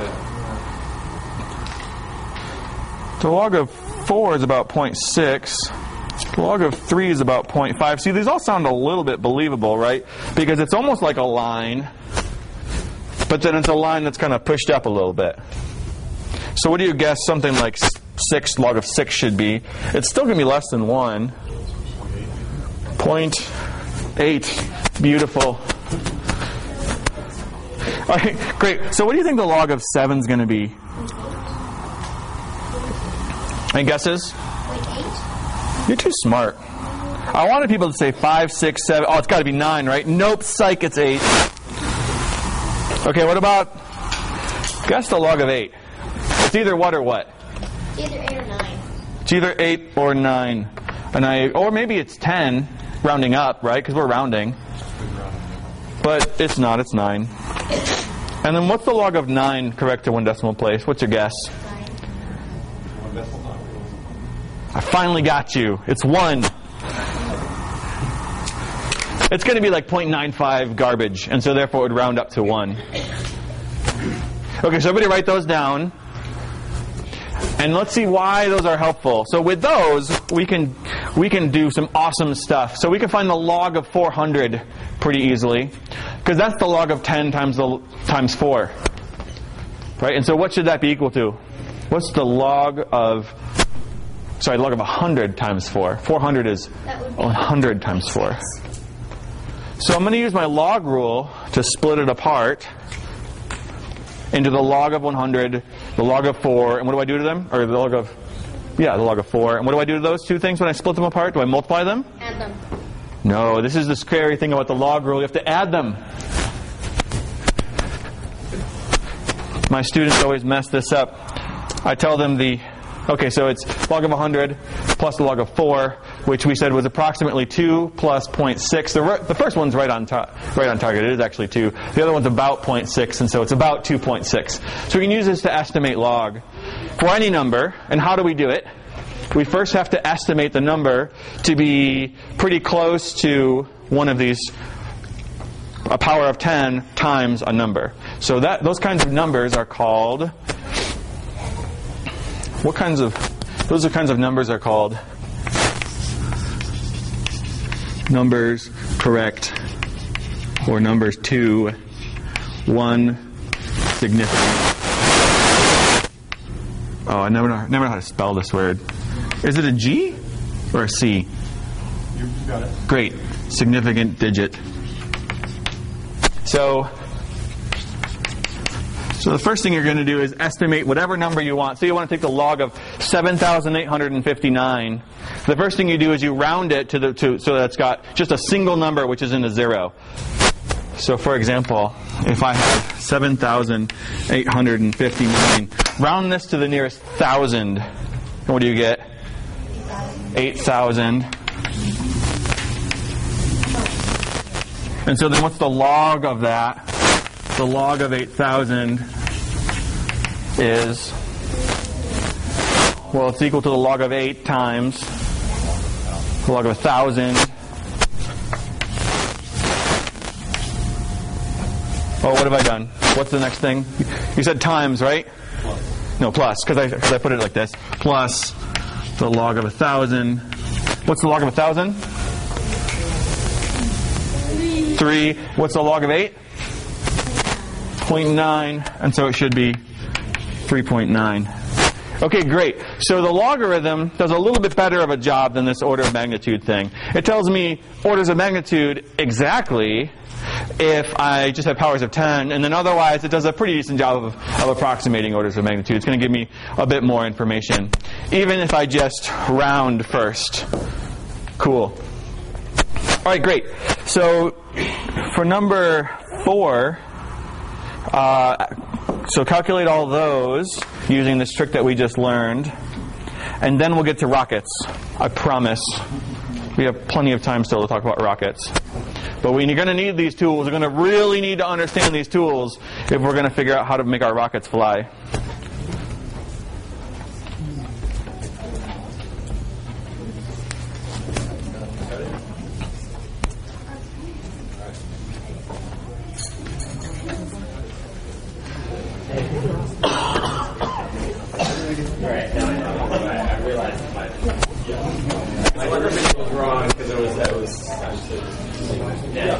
that. The log of four is about zero point six. The log of three is about zero point five. See, these all sound a little bit believable, right? Because it's almost like a line, but then it's a line that's kind of pushed up a little bit. So what do you guess something like six, log of six should be? It's still going to be less than one. zero point eight. Beautiful. All right, great. So what do you think the log of seven is going to be? Any guesses? You're too smart. I wanted people to say five, six, seven. Oh, it's got to be nine, right? Nope, psych, it's eight. Okay, what about, guess the log of eight. It's either what or what? Either eight or nine. It's either eight or nine. And I, or maybe it's ten, rounding up, right? Because we're rounding. But it's not, it's nine. And then what's the log of nine correct to one decimal place? What's your guess? I finally got you. It's one. It's going to be like zero point nine five garbage, and so therefore it would round up to one. Okay, so everybody write those down. And let's see why those are helpful. So with those, we can we can do some awesome stuff. So we can find the log of four hundred pretty easily, because that's the log of ten times the times four. Right? And so what should that be equal to? What's the log of, sorry, log of one hundred times four? four hundred is one hundred times four. So I'm going to use my log rule to split it apart into the log of one hundred, the log of four, and what do I do to them? Or the log of, yeah, the log of four. And what do I do to those two things when I split them apart? Do I multiply them? Add them. No, this is the scary thing about the log rule. You have to add them. My students always mess this up. I tell them the, okay, so it's log of one hundred plus the log of four, which we said was approximately two plus zero point six. The, the first one's right on, ta- right on target. It is actually two. The other one's about zero point six, and so it's about two point six. So we can use this to estimate log for any number. And how do we do it? We first have to estimate the number to be pretty close to one of these, a power of ten times a number. So that those kinds of numbers are called, what kinds of, those are kinds of numbers are called numbers correct, or numbers to one significant. Oh, I never know, never know how to spell this word. Is it a G or a C? You got it. Great. Significant digit. So, so the first thing you're going to do is estimate whatever number you want. So you want to take the log of seven thousand eight hundred fifty-nine. The first thing you do is you round it to the to so that it's got just a single number, which is in a zero. So for example, if I have seven thousand eight hundred fifty-nine, round this to the nearest thousand, and what do you get? eight thousand. And so then what's the log of that? The log of eight thousand is, well, it's equal to the log of eight times the log of one thousand. Oh, what have I done? What's the next thing? You said times, right? No, plus, because I, cause I put it like this. Plus the log of one thousand. What's the log of one thousand? three. What's the log of eight? zero point nine. And so it should be three point nine. Okay, great. So the logarithm does a little bit better of a job than this order of magnitude thing. It tells me orders of magnitude exactly if I just have powers of ten, and then otherwise it does a pretty decent job of, of approximating orders of magnitude. It's going to give me a bit more information, even if I just round first. Cool. All right, great. So for number four, uh, so calculate all those using this trick that we just learned, and then we'll get to rockets. I promise. We have plenty of time still to talk about rockets. But we're going to need these tools. We're going to really need to understand these tools if we're going to figure out how to make our rockets fly. Wrong because it was that was yeah.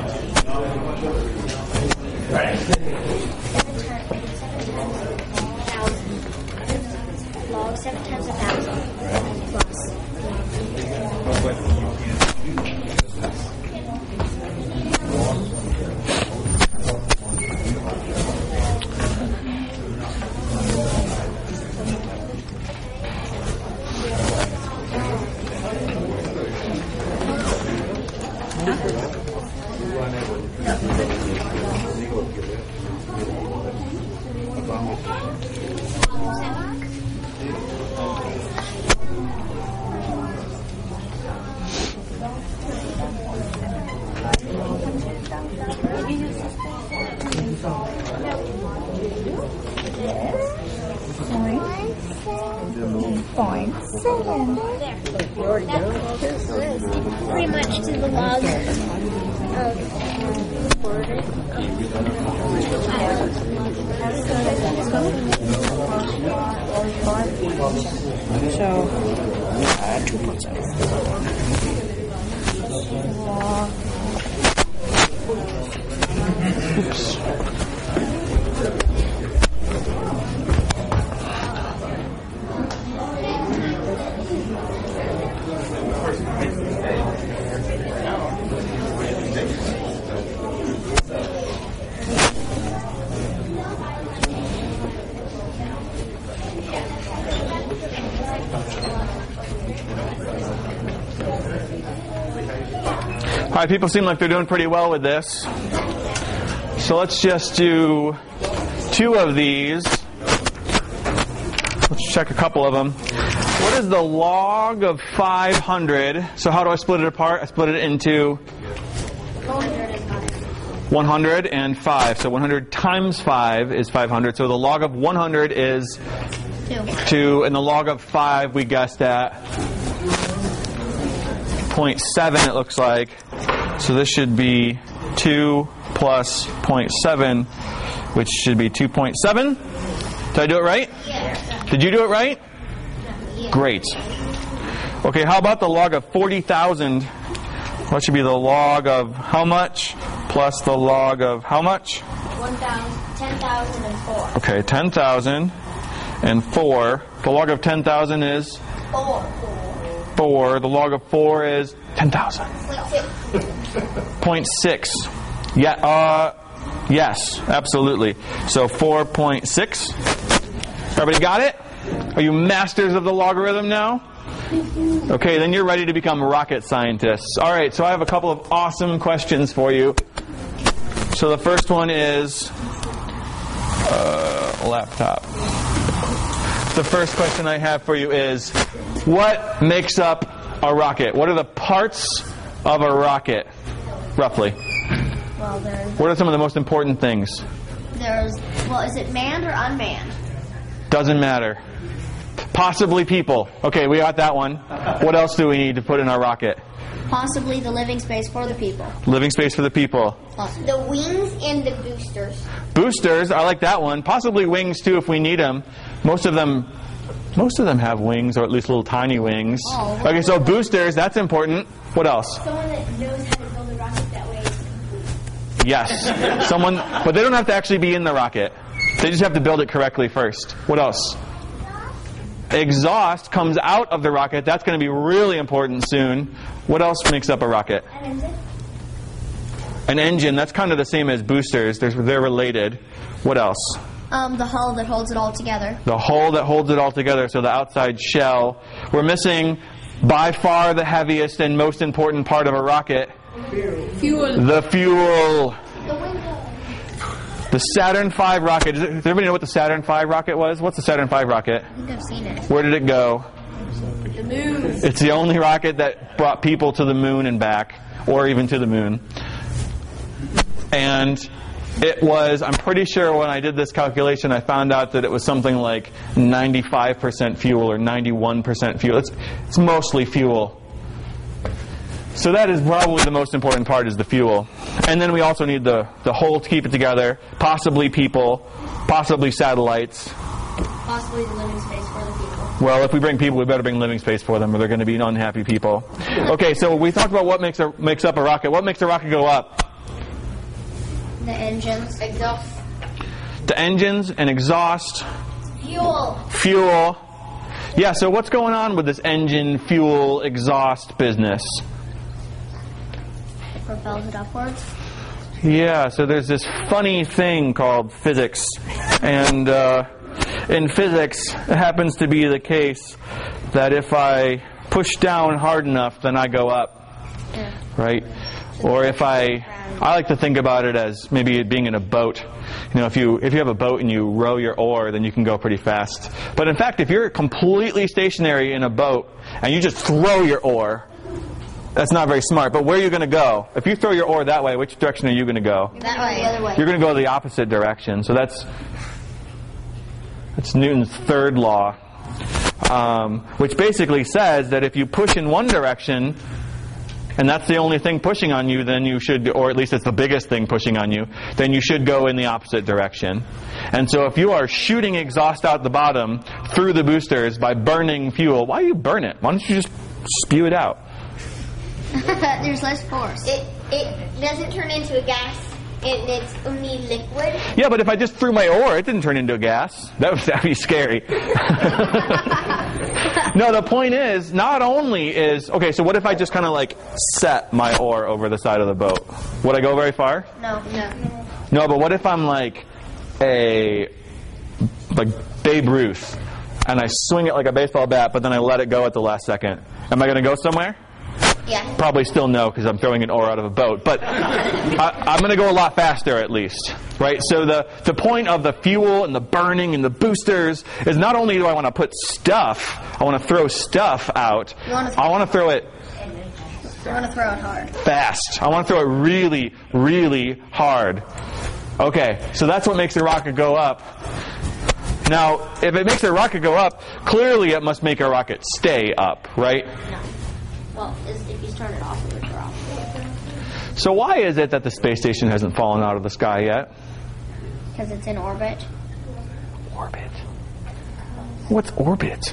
Right. Log seven times a thousand plus. Point seven. There. Pretty much to the log of quarter. So, uh, two point seven. Oops. right, people seem like they're doing pretty well with this. So let's just do two of these. Let's check a couple of them. What is the log of five hundred? So how do I split it apart? I split it into one hundred and five. So one hundred times five is five hundred. So the log of one hundred is two. And the log of five we guessed at zero point seven, it looks like. So this should be two plus zero point seven, which should be two point seven. Did I do it right? Yeah. Did you do it right? Yeah. Great. Okay, how about the log of forty thousand? What should be the log of how much plus the log of how much? ten thousand and four. Okay, ten thousand and four. The log of ten thousand is? Four. four. The log of four is ten thousand. zero point six. Yeah, uh, yes, absolutely. So four point six. Everybody got it? Are you masters of the logarithm now? Okay, then you're ready to become rocket scientists. All right, so I have a couple of awesome questions for you. So the first one is uh, laptop. The first question I have for you is, what makes up a rocket? What are the parts of a rocket, roughly? Well, there's, What are some of the most important things? there's, well, is it manned or unmanned? Doesn't matter. Possibly people. Okay, we got that one. What else do we need to put in our rocket? Possibly the living space for the people. Living space for the people. The wings and the boosters. Boosters, I like that one. Possibly wings too if we need them. Most of them, most of them have wings, or at least little tiny wings. Oh, Okay, so boosters, that's important. What else? Someone that knows how to build a rocket that way is complete. Yes. Someone, but they don't have to actually be in the rocket. They just have to build it correctly first. What else? Exhaust comes out of the rocket. That's going to be really important soon. What else makes up a rocket? An engine. An engine. That's kind of the same as boosters. They're, they're related. What else? Um, the hull that holds it all together. The hull that holds it all together, so the outside shell. We're missing by far the heaviest and most important part of a rocket. Fuel. The fuel. The window. The Saturn five rocket. Does everybody know what the Saturn five rocket was? What's the Saturn five rocket? I think I've seen it. Where did it go? The moon. It's the only rocket that brought people to the moon and back, or even to the moon. And it was, I'm pretty sure when I did this calculation, I found out that it was something like ninety-five percent fuel or ninety-one percent fuel. It's, it's mostly fuel. So that is probably the most important part, is the fuel. And then we also need the, the hull to keep it together, possibly people, possibly satellites. Possibly the living space for the people. Well, if we bring people, we better bring living space for them, or they're going to be unhappy people. Okay, so we talked about what makes a, makes up a rocket. What makes a rocket go up? The engines. Exhaust. The engines and exhaust. Fuel. Fuel. Yeah, so what's going on with this engine, fuel, exhaust business? It propels it upwards. Yeah, so there's this funny thing called physics. And uh, in physics, it happens to be the case that if I push down hard enough, then I go up. Yeah. Right? Or if I, I like to think about it as maybe it being in a boat. You know, if you if you have a boat and you row your oar, then you can go pretty fast. But in fact, if you're completely stationary in a boat and you just throw your oar, that's not very smart. But where are you going to go? If you throw your oar that way, which direction are you going to go? That way. The other way. You're going to go the opposite direction. So that's that's Newton's third law, um, which basically says that if you push in one direction, and that's the only thing pushing on you, then you should, or at least it's the biggest thing pushing on you, then you should go in the opposite direction. And so if you are shooting exhaust out the bottom through the boosters by burning fuel, why do you burn it? Why don't you just spew it out? There's less force. It it doesn't turn into a gas. It, it's only liquid. Yeah, but if I just threw my oar, it didn't turn into a gas. That would that'd be scary. No, the point is, not only is, okay, so what if I just kind of like set my oar over the side of the boat? Would I go very far? No, no. No, but what if I'm like a, like Babe Ruth, and I swing it like a baseball bat, but then I let it go at the last second? Am I going to go somewhere? Yeah. Probably still no, because I'm throwing an oar out of a boat. But I, I'm going to go a lot faster, at least. Right? So the, the point of the fuel and the burning and the boosters is not only do I want to put stuff, I want to throw stuff out. You wanna throw I want to throw it You want to throw it hard. fast. I want to throw it really, really hard. Okay, so that's what makes the rocket go up. Now, if it makes a rocket go up, clearly it must make a rocket stay up, right? No. Well, if you turn it off, it would drop. So why is it that the space station hasn't fallen out of the sky yet? Because it's in orbit. Orbit? What's orbit?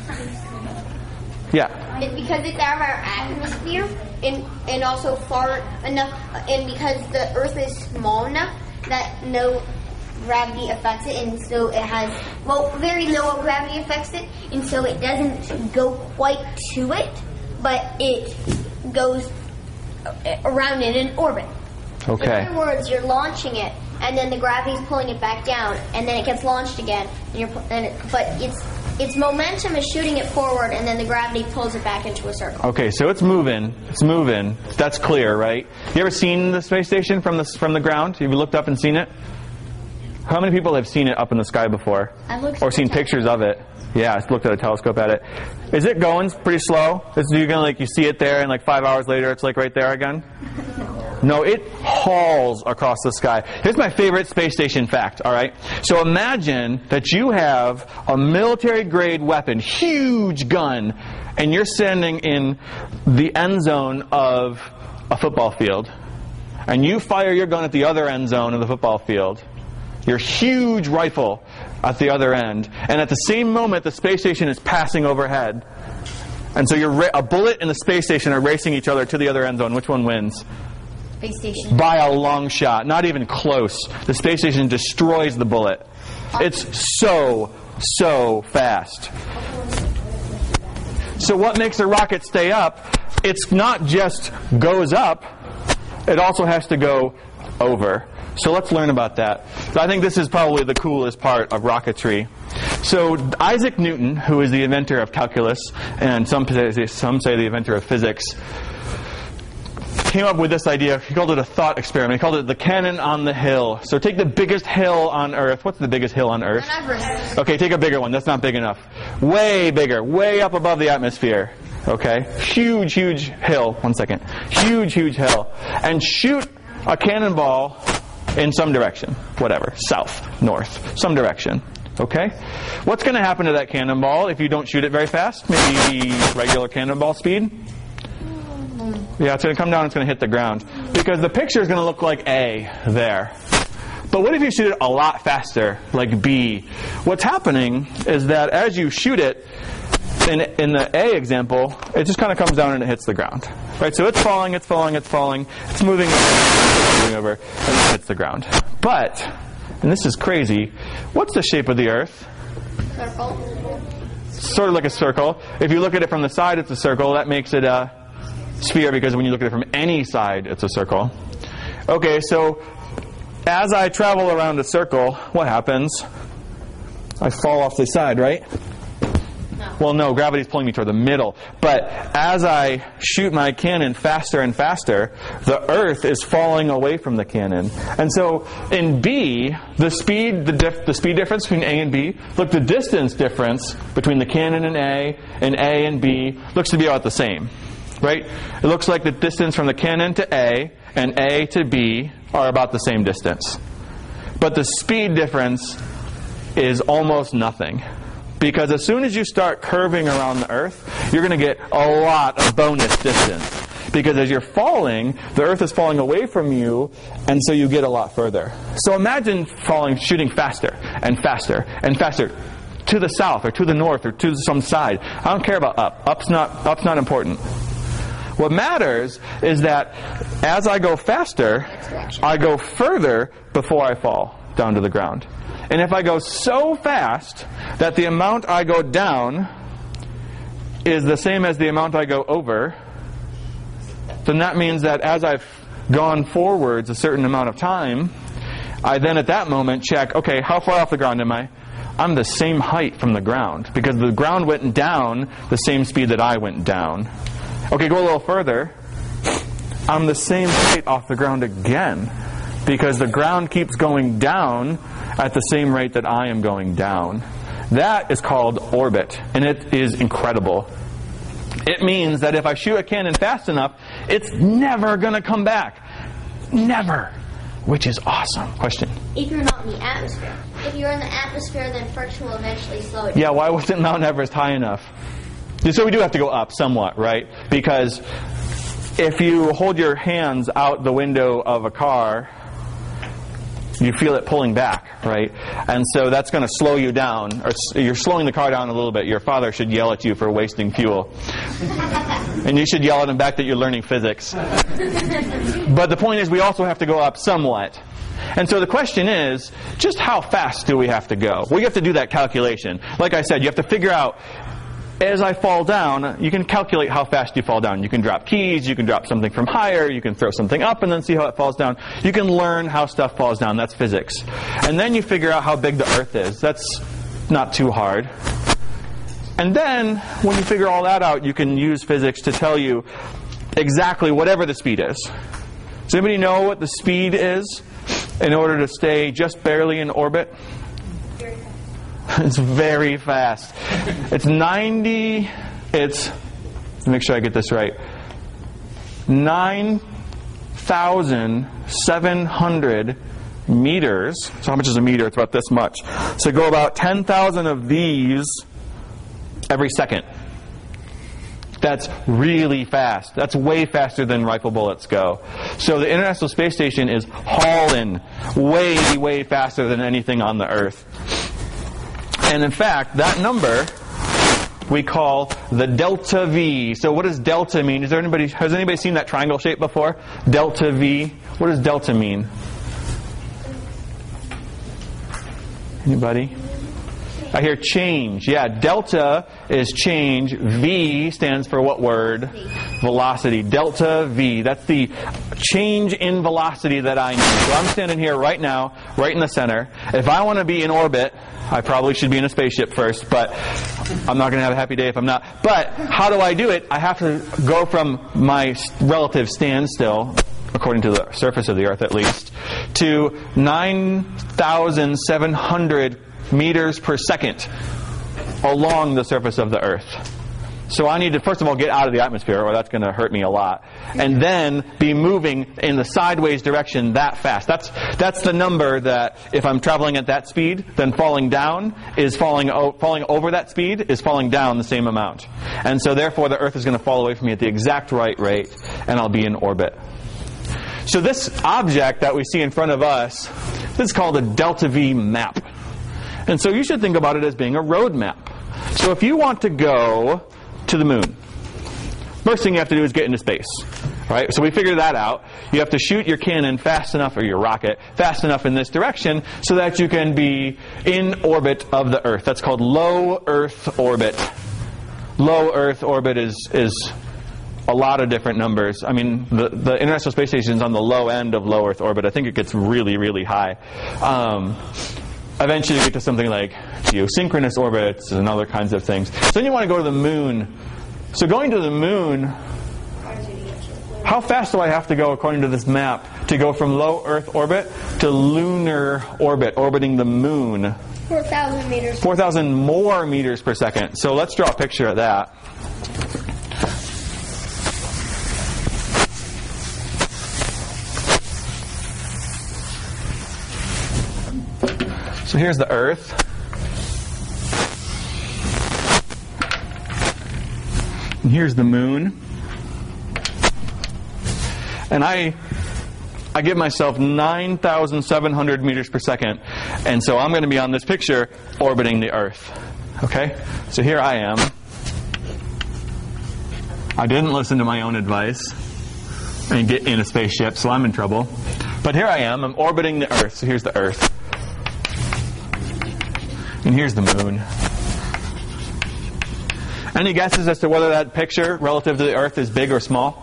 Yeah. It's because it's out of our atmosphere, and and also far enough, and because the Earth is small enough that no gravity affects it, and so it has, well, very low gravity affects it, and so it doesn't go quite to it, but it goes around in an orbit. Okay. In other words, you're launching it, and then the gravity's pulling it back down, and then it gets launched again, and you're, and it, but it's its momentum is shooting it forward, and then the gravity pulls it back into a circle. Okay, so it's moving. It's moving. That's clear, right? You ever seen the space station from the from the ground? Have you looked up and seen it? How many people have seen it up in the sky before? I've looked or at seen the pictures of it? Yeah, I looked at a telescope at it. Is it going pretty slow? Is you gonna like you see it there, and like five hours later, it's like right there again? No, it hauls across the sky. Here's my favorite space station fact, all right? So imagine that you have a military-grade weapon, huge gun, and you're standing in the end zone of a football field. And you fire your gun at the other end zone of the football field. Your huge rifle at the other end. And at the same moment, the space station is passing overhead. And so you're ra- a bullet and the space station are racing each other to the other end zone. Which one wins? Space station. By a long shot. Not even close. The space station destroys the bullet. It's so, so fast. So what makes a rocket stay up? It's not just goes up. It also has to go over. So let's learn about that. I think this is probably the coolest part of rocketry. So Isaac Newton, who is the inventor of calculus, and some say, some say the inventor of physics, came up with this idea. He called it a thought experiment. He called it the cannon on the hill. So take the biggest hill on Earth. What's the biggest hill on Earth? Everest. Okay, take a bigger one. That's not big enough. Way bigger. Way up above the atmosphere. Okay? Huge, huge hill. One second. Huge, huge hill. And shoot a cannonball in some direction. Whatever. South, north, some direction. Okay? What's going to happen to that cannonball if you don't shoot it very fast? Maybe regular cannonball speed? Yeah, it's going to come down, it's going to hit the ground. Because the picture is going to look like A there. But what if you shoot it a lot faster, like B? What's happening is that as you shoot it, in, in the A example, it just kind of comes down and it hits the ground. Right? So it's falling, it's falling, it's falling, it's moving over, it's moving over, and it hits the ground. But, and this is crazy, what's the shape of the Earth? Circle. Sort of like a circle. If you look at it from the side, it's a circle. That makes it a sphere, because when you look at it from any side, it's a circle. Okay, so as I travel around a circle, what happens? I fall off the side, right? No. Well, no, gravity's pulling me toward the middle. But as I shoot my cannon faster and faster, the Earth is falling away from the cannon. And so in B, the speed the, dif- the speed difference between A and B, look, the distance difference between the cannon and A and A and B looks to be about the same. Right? It looks like the distance from the cannon to A and A to B are about the same distance. But the speed difference is almost nothing. Because as soon as you start curving around the Earth, you're going to get a lot of bonus distance. Because as you're falling, the Earth is falling away from you, and so you get a lot further. So imagine falling, shooting faster and faster and faster to the south or to the north or to some side. I don't care about up. Up's not, up's not important. What matters is that as I go faster, I go further before I fall down to the ground. And if I go so fast that the amount I go down is the same as the amount I go over, then that means that as I've gone forwards a certain amount of time, I then at that moment check, okay, how far off the ground am I? I'm the same height from the ground, because the ground went down the same speed that I went down. Okay, go a little further. I'm the same height off the ground again, because the ground keeps going down at the same rate that I am going down. That is called orbit, and it is incredible. It means that if I shoot a cannon fast enough, it's never going to come back. Never. Which is awesome. Question? If you're not in the atmosphere. If you're in the atmosphere, then friction will eventually slow it down. Yeah, why wasn't Mount Everest high enough? So we do have to go up somewhat, right? Because if you hold your hands out the window of a car, you feel it pulling back, right? And so that's going to slow you down, or you're slowing the car down a little bit. Your father should yell at you for wasting fuel. And you should yell at him back that you're learning physics. But the point is, we also have to go up somewhat. And so the question is, just how fast do we have to go? We have to do that calculation. Like I said, you have to figure out, as I fall down, you can calculate how fast you fall down. You can drop keys, you can drop something from higher, you can throw something up and then see how it falls down. You can learn how stuff falls down. That's physics. And then you figure out how big the Earth is. That's not too hard. And then, when you figure all that out, you can use physics to tell you exactly whatever the speed is. Does anybody know what the speed is in order to stay just barely in orbit? It's very fast. It's ninety, it's, let me make sure I get this right, nine thousand seven hundred meters. So how much is a meter? It's about this much. So go about ten thousand of these every second. That's really fast. That's way faster than rifle bullets go. So the International Space Station is hauling way, way faster than anything on the Earth. And in fact, that number we call the delta V. So what does delta mean? Is there anybody, has anybody seen that triangle shape before? Delta V. What does delta mean? Anybody? I hear change. Yeah, delta is change. V stands for what word? Velocity. Delta V. That's the change in velocity that I need. So I'm standing here right now, right in the center. If I want to be in orbit, I probably should be in a spaceship first, but I'm not going to have a happy day if I'm not. But how do I do it? I have to go from my relative standstill, according to the surface of the Earth at least, to nine thousand seven hundred meters per second along the surface of the Earth. So I need to, first of all, get out of the atmosphere, or that's going to hurt me a lot. And then be moving in the sideways direction that fast. That's that's the number that, if I'm traveling at that speed, then falling down is falling, o- falling over that speed is falling down the same amount. And so therefore the Earth is going to fall away from me at the exact right rate, and I'll be in orbit. So this object that we see in front of us, this is called a delta V map. And so you should think about it as being a road map. So if you want to go to the moon, first thing you have to do is get into space. Right? So we figured that out. You have to shoot your cannon fast enough, or your rocket, fast enough in this direction so that you can be in orbit of the Earth. That's called low Earth orbit. Low Earth orbit is is a lot of different numbers. I mean, the, the International Space Station is on the low end of low Earth orbit. I think it gets really, really high. Um, Eventually you get to something like geosynchronous orbits and other kinds of things. So then you want to go to the moon. So going to the moon, how fast do I have to go according to this map to go from low Earth orbit to lunar orbit, orbiting the moon? four thousand meters. four thousand more meters per second. So let's draw a picture of that. So here's the Earth. And here's the moon. And I I give myself nine thousand seven hundred meters per second. And so I'm going to be on this picture orbiting the Earth. Okay? So here I am. I didn't listen to my own advice and get in a spaceship, so I'm in trouble. But here I am. I'm orbiting the Earth. So here's the Earth. And here's the moon. Any guesses as to whether that picture relative to the Earth is big or small?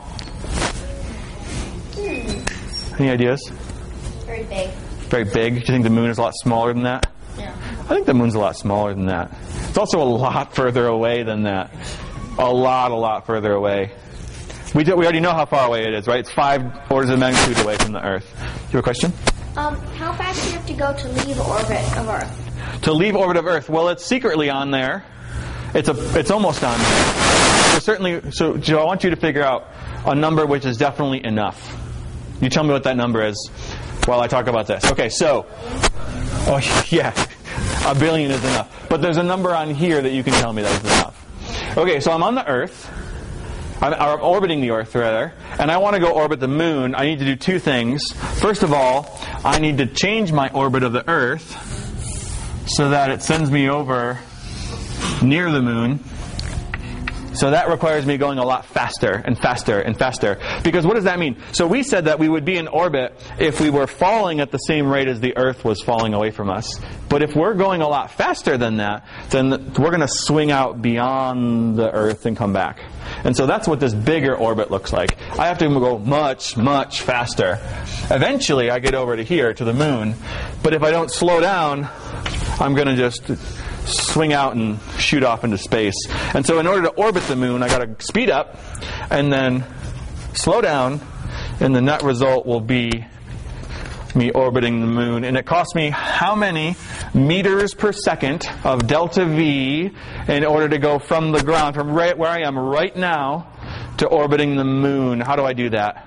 Hmm. Any ideas? Very big. Very big? Do you think the moon is a lot smaller than that? Yeah. I think the moon's a lot smaller than that. It's also a lot further away than that. A lot, a lot further away. We, do, we already know how far away it is, right? It's five orders of magnitude away from the Earth. Do you have a question? Um, how fast do you have to go to leave orbit of Earth? To leave orbit of Earth, well, it's secretly on there. It's a, it's almost on there. So certainly, so Joe, I want you to figure out a number which is definitely enough. You tell me what that number is while I talk about this. Okay, so, oh yeah, a billion is enough. But there's a number on here that you can tell me that is enough. Okay, so I'm on the Earth. I'm, I'm orbiting the Earth, rather, and I want to go orbit the Moon. I need to do two things. First of all, I need to change my orbit of the Earth so that it sends me over near the Moon. So that requires me going a lot faster and faster and faster. Because what does that mean? So we said that we would be in orbit if we were falling at the same rate as the Earth was falling away from us. But if we're going a lot faster than that, then we're going to swing out beyond the Earth and come back. And so that's what this bigger orbit looks like. I have to go much, much faster. Eventually I get over to here, to the Moon. But if I don't slow down, I'm going to just swing out and shoot off into space. And so in order to orbit the Moon, I got to speed up and then slow down, and the net result will be me orbiting the Moon. And it costs me how many meters per second of delta V in order to go from the ground, from right where I am right now, to orbiting the Moon. How do I do that?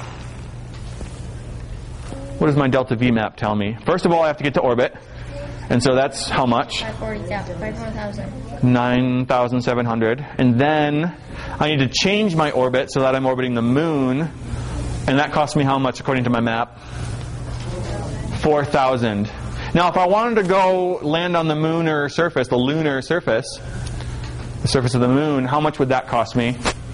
What does my delta V map tell me? First of all, I have to get to orbit. And so that's how much? five hundred thousand. nine thousand seven hundred. And then I need to change my orbit so that I'm orbiting the Moon. And that costs me how much according to my map? four thousand. Now if I wanted to go land on the lunar surface, the lunar surface, the surface of the Moon, how much would that cost me?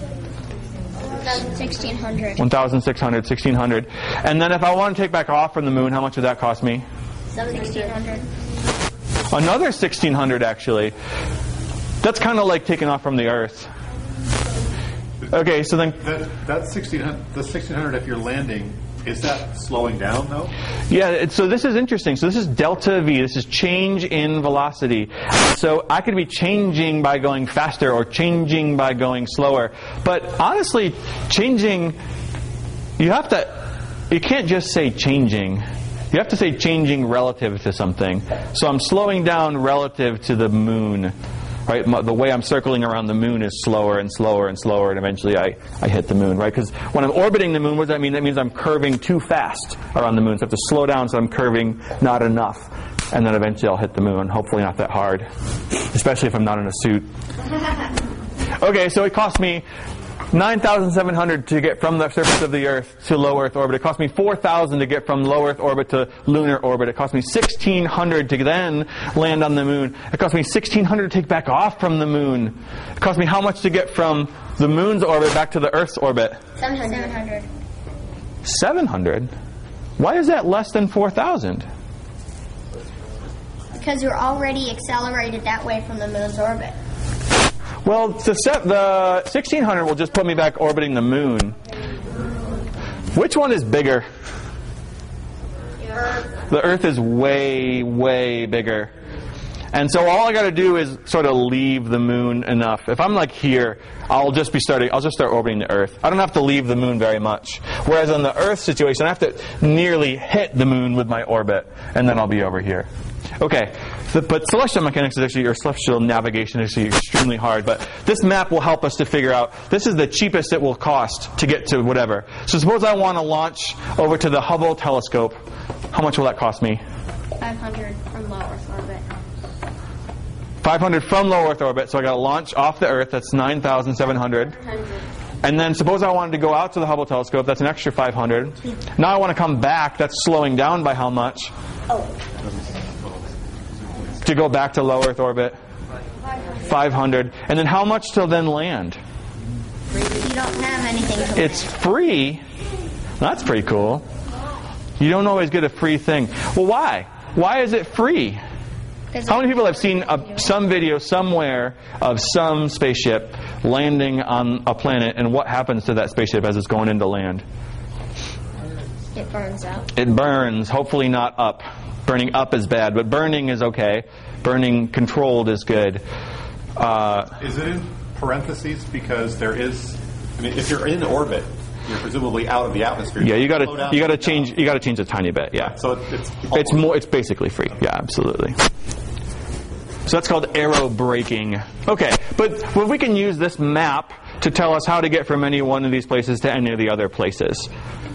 sixteen hundred. one thousand six hundred, sixteen hundred. And then if I want to take back off from the Moon, how much would that cost me? sixteen hundred. Another sixteen hundred, actually. That's kind of like taking off from the Earth. Okay, so then... That, that's sixteen hundred, the sixteen hundred if you're landing, is that slowing down, though? Yeah, it, so this is interesting. So this is delta V. This is change in velocity. So I could be changing by going faster or changing by going slower. But honestly, changing... You have to... You can't just say changing. You have to say changing relative to something. So I'm slowing down relative to the Moon. Right? The way I'm circling around the Moon is slower and slower and slower, and eventually I, I hit the Moon. Right? Because when I'm orbiting the Moon, what does that mean? That means I'm curving too fast around the Moon. So I have to slow down so I'm curving not enough. And then eventually I'll hit the Moon. Hopefully not that hard. Especially if I'm not in a suit. Okay, so it cost me nine thousand seven hundred to get from the surface of the Earth to low Earth orbit. It cost me four thousand to get from low Earth orbit to lunar orbit. It cost me sixteen hundred to then land on the Moon. It cost me sixteen hundred to take back off from the Moon. It cost me how much to get from the Moon's orbit back to the Earth's orbit? seven hundred. seven hundred? Why is that less than four thousand? Because you're already accelerated that way from the Moon's orbit. Well, the, the sixteen hundred will just put me back orbiting the Moon. Which one is bigger? Earth. The Earth is way, way bigger. And so all I got to do is sort of leave the Moon enough. If I'm like here, I'll just be starting. I'll just start orbiting the Earth. I don't have to leave the Moon very much. Whereas on the Earth situation, I have to nearly hit the Moon with my orbit, and then I'll be over here. Okay, so, but celestial mechanics is actually, or celestial navigation is actually extremely hard. But this map will help us to figure out, this is the cheapest it will cost to get to whatever. So suppose I want to launch over to the Hubble telescope. How much will that cost me? five hundred from low Earth orbit. five hundred from low Earth orbit, so I got to launch off the Earth. That's nine thousand seven hundred. And then suppose I wanted to go out to the Hubble telescope. That's an extra five hundred. Now I want to come back. That's slowing down by how much? Oh. To go back to low Earth orbit? five hundred. And then how much till then land? You don't have anything to It's free? That's pretty cool. You don't always get a free thing. Well, why? Why is it free? How many people have seen a, some video somewhere of some spaceship landing on a planet, and what happens to that spaceship as it's going into land? It burns out. It burns. Hopefully not up. Burning up is bad, but burning is okay. Burning controlled is good. Uh, is it in parentheses because there is I mean, if you're in orbit, you're presumably out of the atmosphere. Yeah, you got Slow to down you got to and change down. you got to change a tiny bit. Yeah. So it, it's It's more. It's basically free. Yeah, absolutely. So that's called aero braking. Okay, but well, we can use this map to tell us how to get from any one of these places to any of the other places.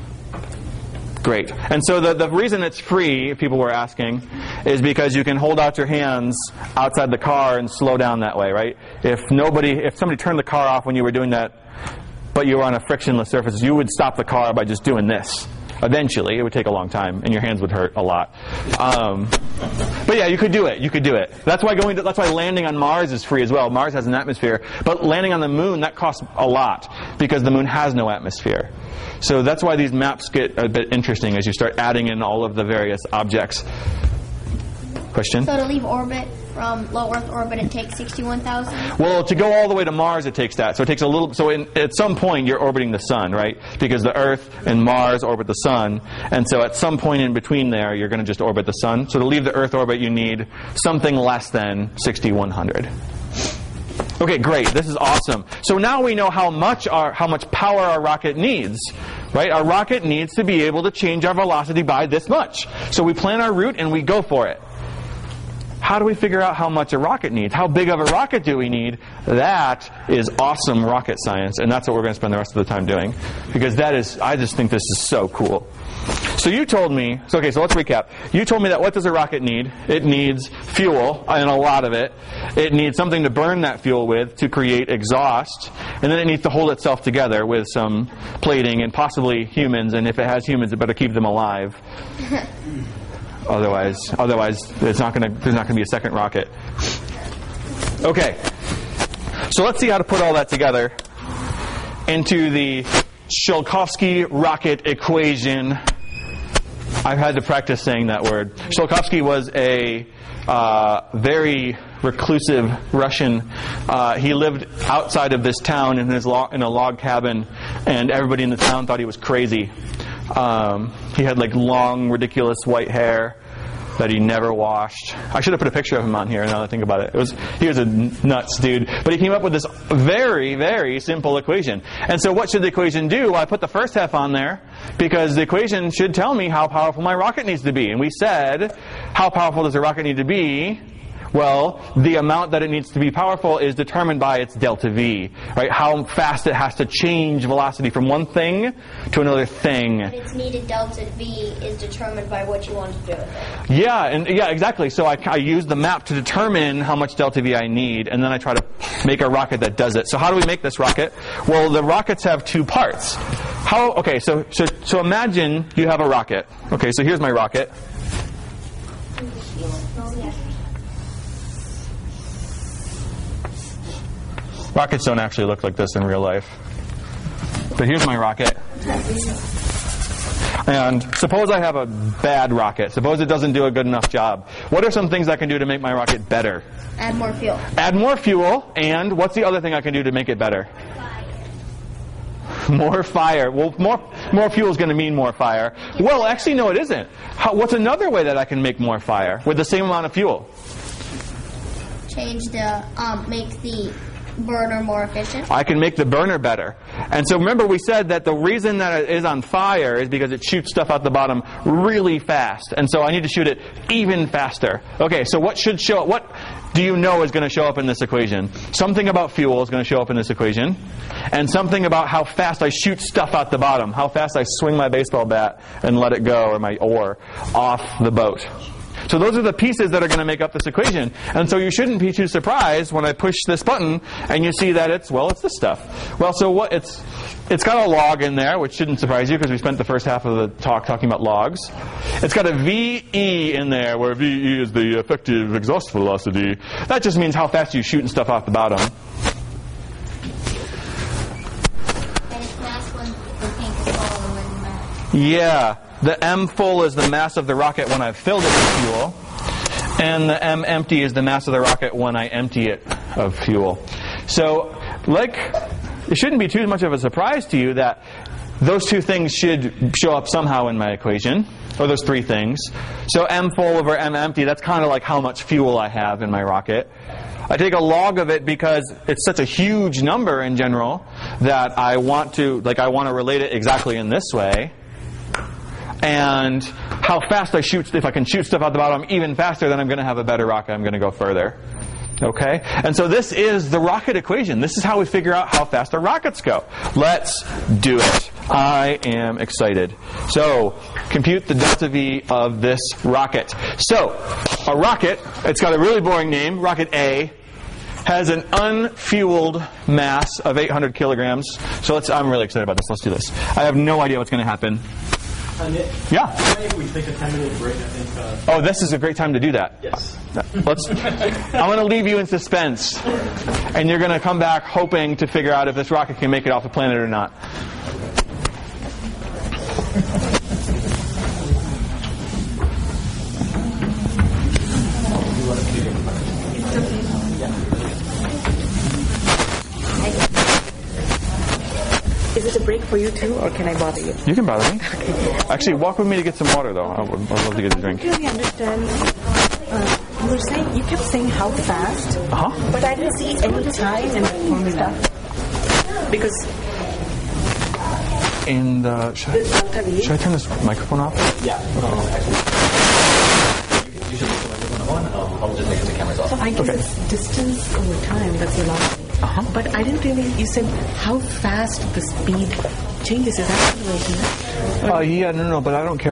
Great. And so the, the reason it's free, if people were asking, is because you can hold out your hands outside the car and slow down that way, right? If nobody, if somebody turned the car off when you were doing that, but you were on a frictionless surface, you would stop the car by just doing this. Eventually, it would take a long time, and your hands would hurt a lot. Um, but yeah, you could do it. You could do it. That's why going. To, that's why landing on Mars is free as well. Mars has an atmosphere, but landing on the Moon, that costs a lot because the Moon has no atmosphere. So that's why these maps get a bit interesting as you start adding in all of the various objects. Question? So to leave orbit from low Earth orbit, it takes sixty-one thousand? Well, to go all the way to Mars, it takes that. So it takes a little. So in, at some point, you're orbiting the Sun, right? Because the Earth and Mars orbit the Sun, and so at some point in between there, you're going to just orbit the Sun. So to leave the Earth orbit, you need something less than sixty-one hundred. Okay, great. This is awesome. So now we know how much our how much power our rocket needs, right? Our rocket needs to be able to change our velocity by this much. So we plan our route and we go for it. How do we figure out how much a rocket needs? How big of a rocket do we need? That is awesome rocket science, and that's what we're going to spend the rest of the time doing. Because that is, I just think this is so cool. So you told me, so okay, so let's recap. You told me that what does a rocket need? It needs fuel, and a lot of it. It needs something to burn that fuel with to create exhaust, and then it needs to hold itself together with some plating and possibly humans, and if it has humans, it better keep them alive. Otherwise, otherwise, it's not going to. There's not going to be a second rocket. Okay, so let's see how to put all that together into the Tsiolkovsky rocket equation. I've had to practice saying that word. Tsiolkovsky was a uh, very reclusive Russian. Uh, he lived outside of this town in his log, in a log cabin, and everybody in the town thought he was crazy. Um, he had like long, ridiculous white hair that he never washed. I should have put a picture of him on here now that I think about it. It was he was a nuts dude. But he came up with this very, very simple equation. And so what should the equation do? Well, I put the first half on there because the equation should tell me how powerful my rocket needs to be. And we said, how powerful does a rocket need to be? Well, the amount that it needs to be powerful is determined by its delta V, right? How fast it has to change velocity from one thing to another thing. But its needed delta V is determined by what you want to do with it. Yeah, and yeah, exactly. So I, I use the map to determine how much delta V I need, and then I try to make a rocket that does it. So how do we make this rocket? Well, the rockets have two parts. How? Okay, so so so imagine you have a rocket. Okay, so here's my rocket. Rockets don't actually look like this in real life. But here's my rocket. And suppose I have a bad rocket. Suppose it doesn't do a good enough job. What are some things I can do to make my rocket better? Add more fuel. Add more fuel, and what's the other thing I can do to make it better? More fire. Well, more more fuel is going to mean more fire. Well, actually, no, it isn't. How, what's another way that I can make more fire with the same amount of fuel? Change the, um, make the burner more efficient. I can make the burner better. And so remember we said that the reason that it is on fire is because it shoots stuff out the bottom really fast. And so I need to shoot it even faster. Okay, so what should show, what do you know is going to show up in this equation? Something about fuel is going to show up in this equation. And something about how fast I shoot stuff out the bottom. How fast I swing my baseball bat and let it go, or my oar, off the boat. So those are the pieces that are going to make up this equation. And so you shouldn't be too surprised when I push this button and you see that it's, well, it's this stuff. Well, so what it's it's got a log in there, which shouldn't surprise you because we spent the first half of the talk talking about logs. It's got a V E in there, where V E is the effective exhaust velocity. That just means how fast you're shooting stuff off the bottom. And it's mass when the tank is full and when not. Yeah. The M full is the mass of the rocket when I've filled it with fuel. And the M empty is the mass of the rocket when I empty it of fuel. So, like, it shouldn't be too much of a surprise to you that those two things should show up somehow in my equation, or those three things. So M full over M empty, that's kind of like how much fuel I have in my rocket. I take a log of it because it's such a huge number in general that I want to, like I want to relate it exactly in this way. And how fast I shoot, if I can shoot stuff out the bottom even faster, then I'm going to have a better rocket. I'm going to go further. Okay? And so this is the rocket equation. This is how we figure out how fast our rockets go. Let's do it. I am excited. So, compute the delta V of this rocket. So, a rocket, it's got a really boring name, rocket A, has an unfueled mass of eight hundred kilograms. So let's, I'm really excited about this. Let's do this. I have no idea what's going to happen. Yeah. If we take a ten minute break, I think. Uh, oh, this is a great time to do that. Yes. Let's. I'm going to leave you in suspense, and you're going to come back hoping to figure out if this rocket can make it off the planet or not. Is it a break for you too, or can I bother you? You can bother me. Okay. Actually, walk with me to get some water, though. I would, I'd love to get a drink. I don't really understand. Uh, you were saying, you kept saying how fast, uh-huh. but I didn't see any time in the formula. Because in the should I, should I turn this microphone off? Yeah. You should look at the one. I'll, I'll just make the cameras off. So I guess okay. it's distance over time. That's the last thing. Uh-huh. But I didn't really. You said how fast the speed changes. Is that the way? Uh, yeah, no, no, but I don't care.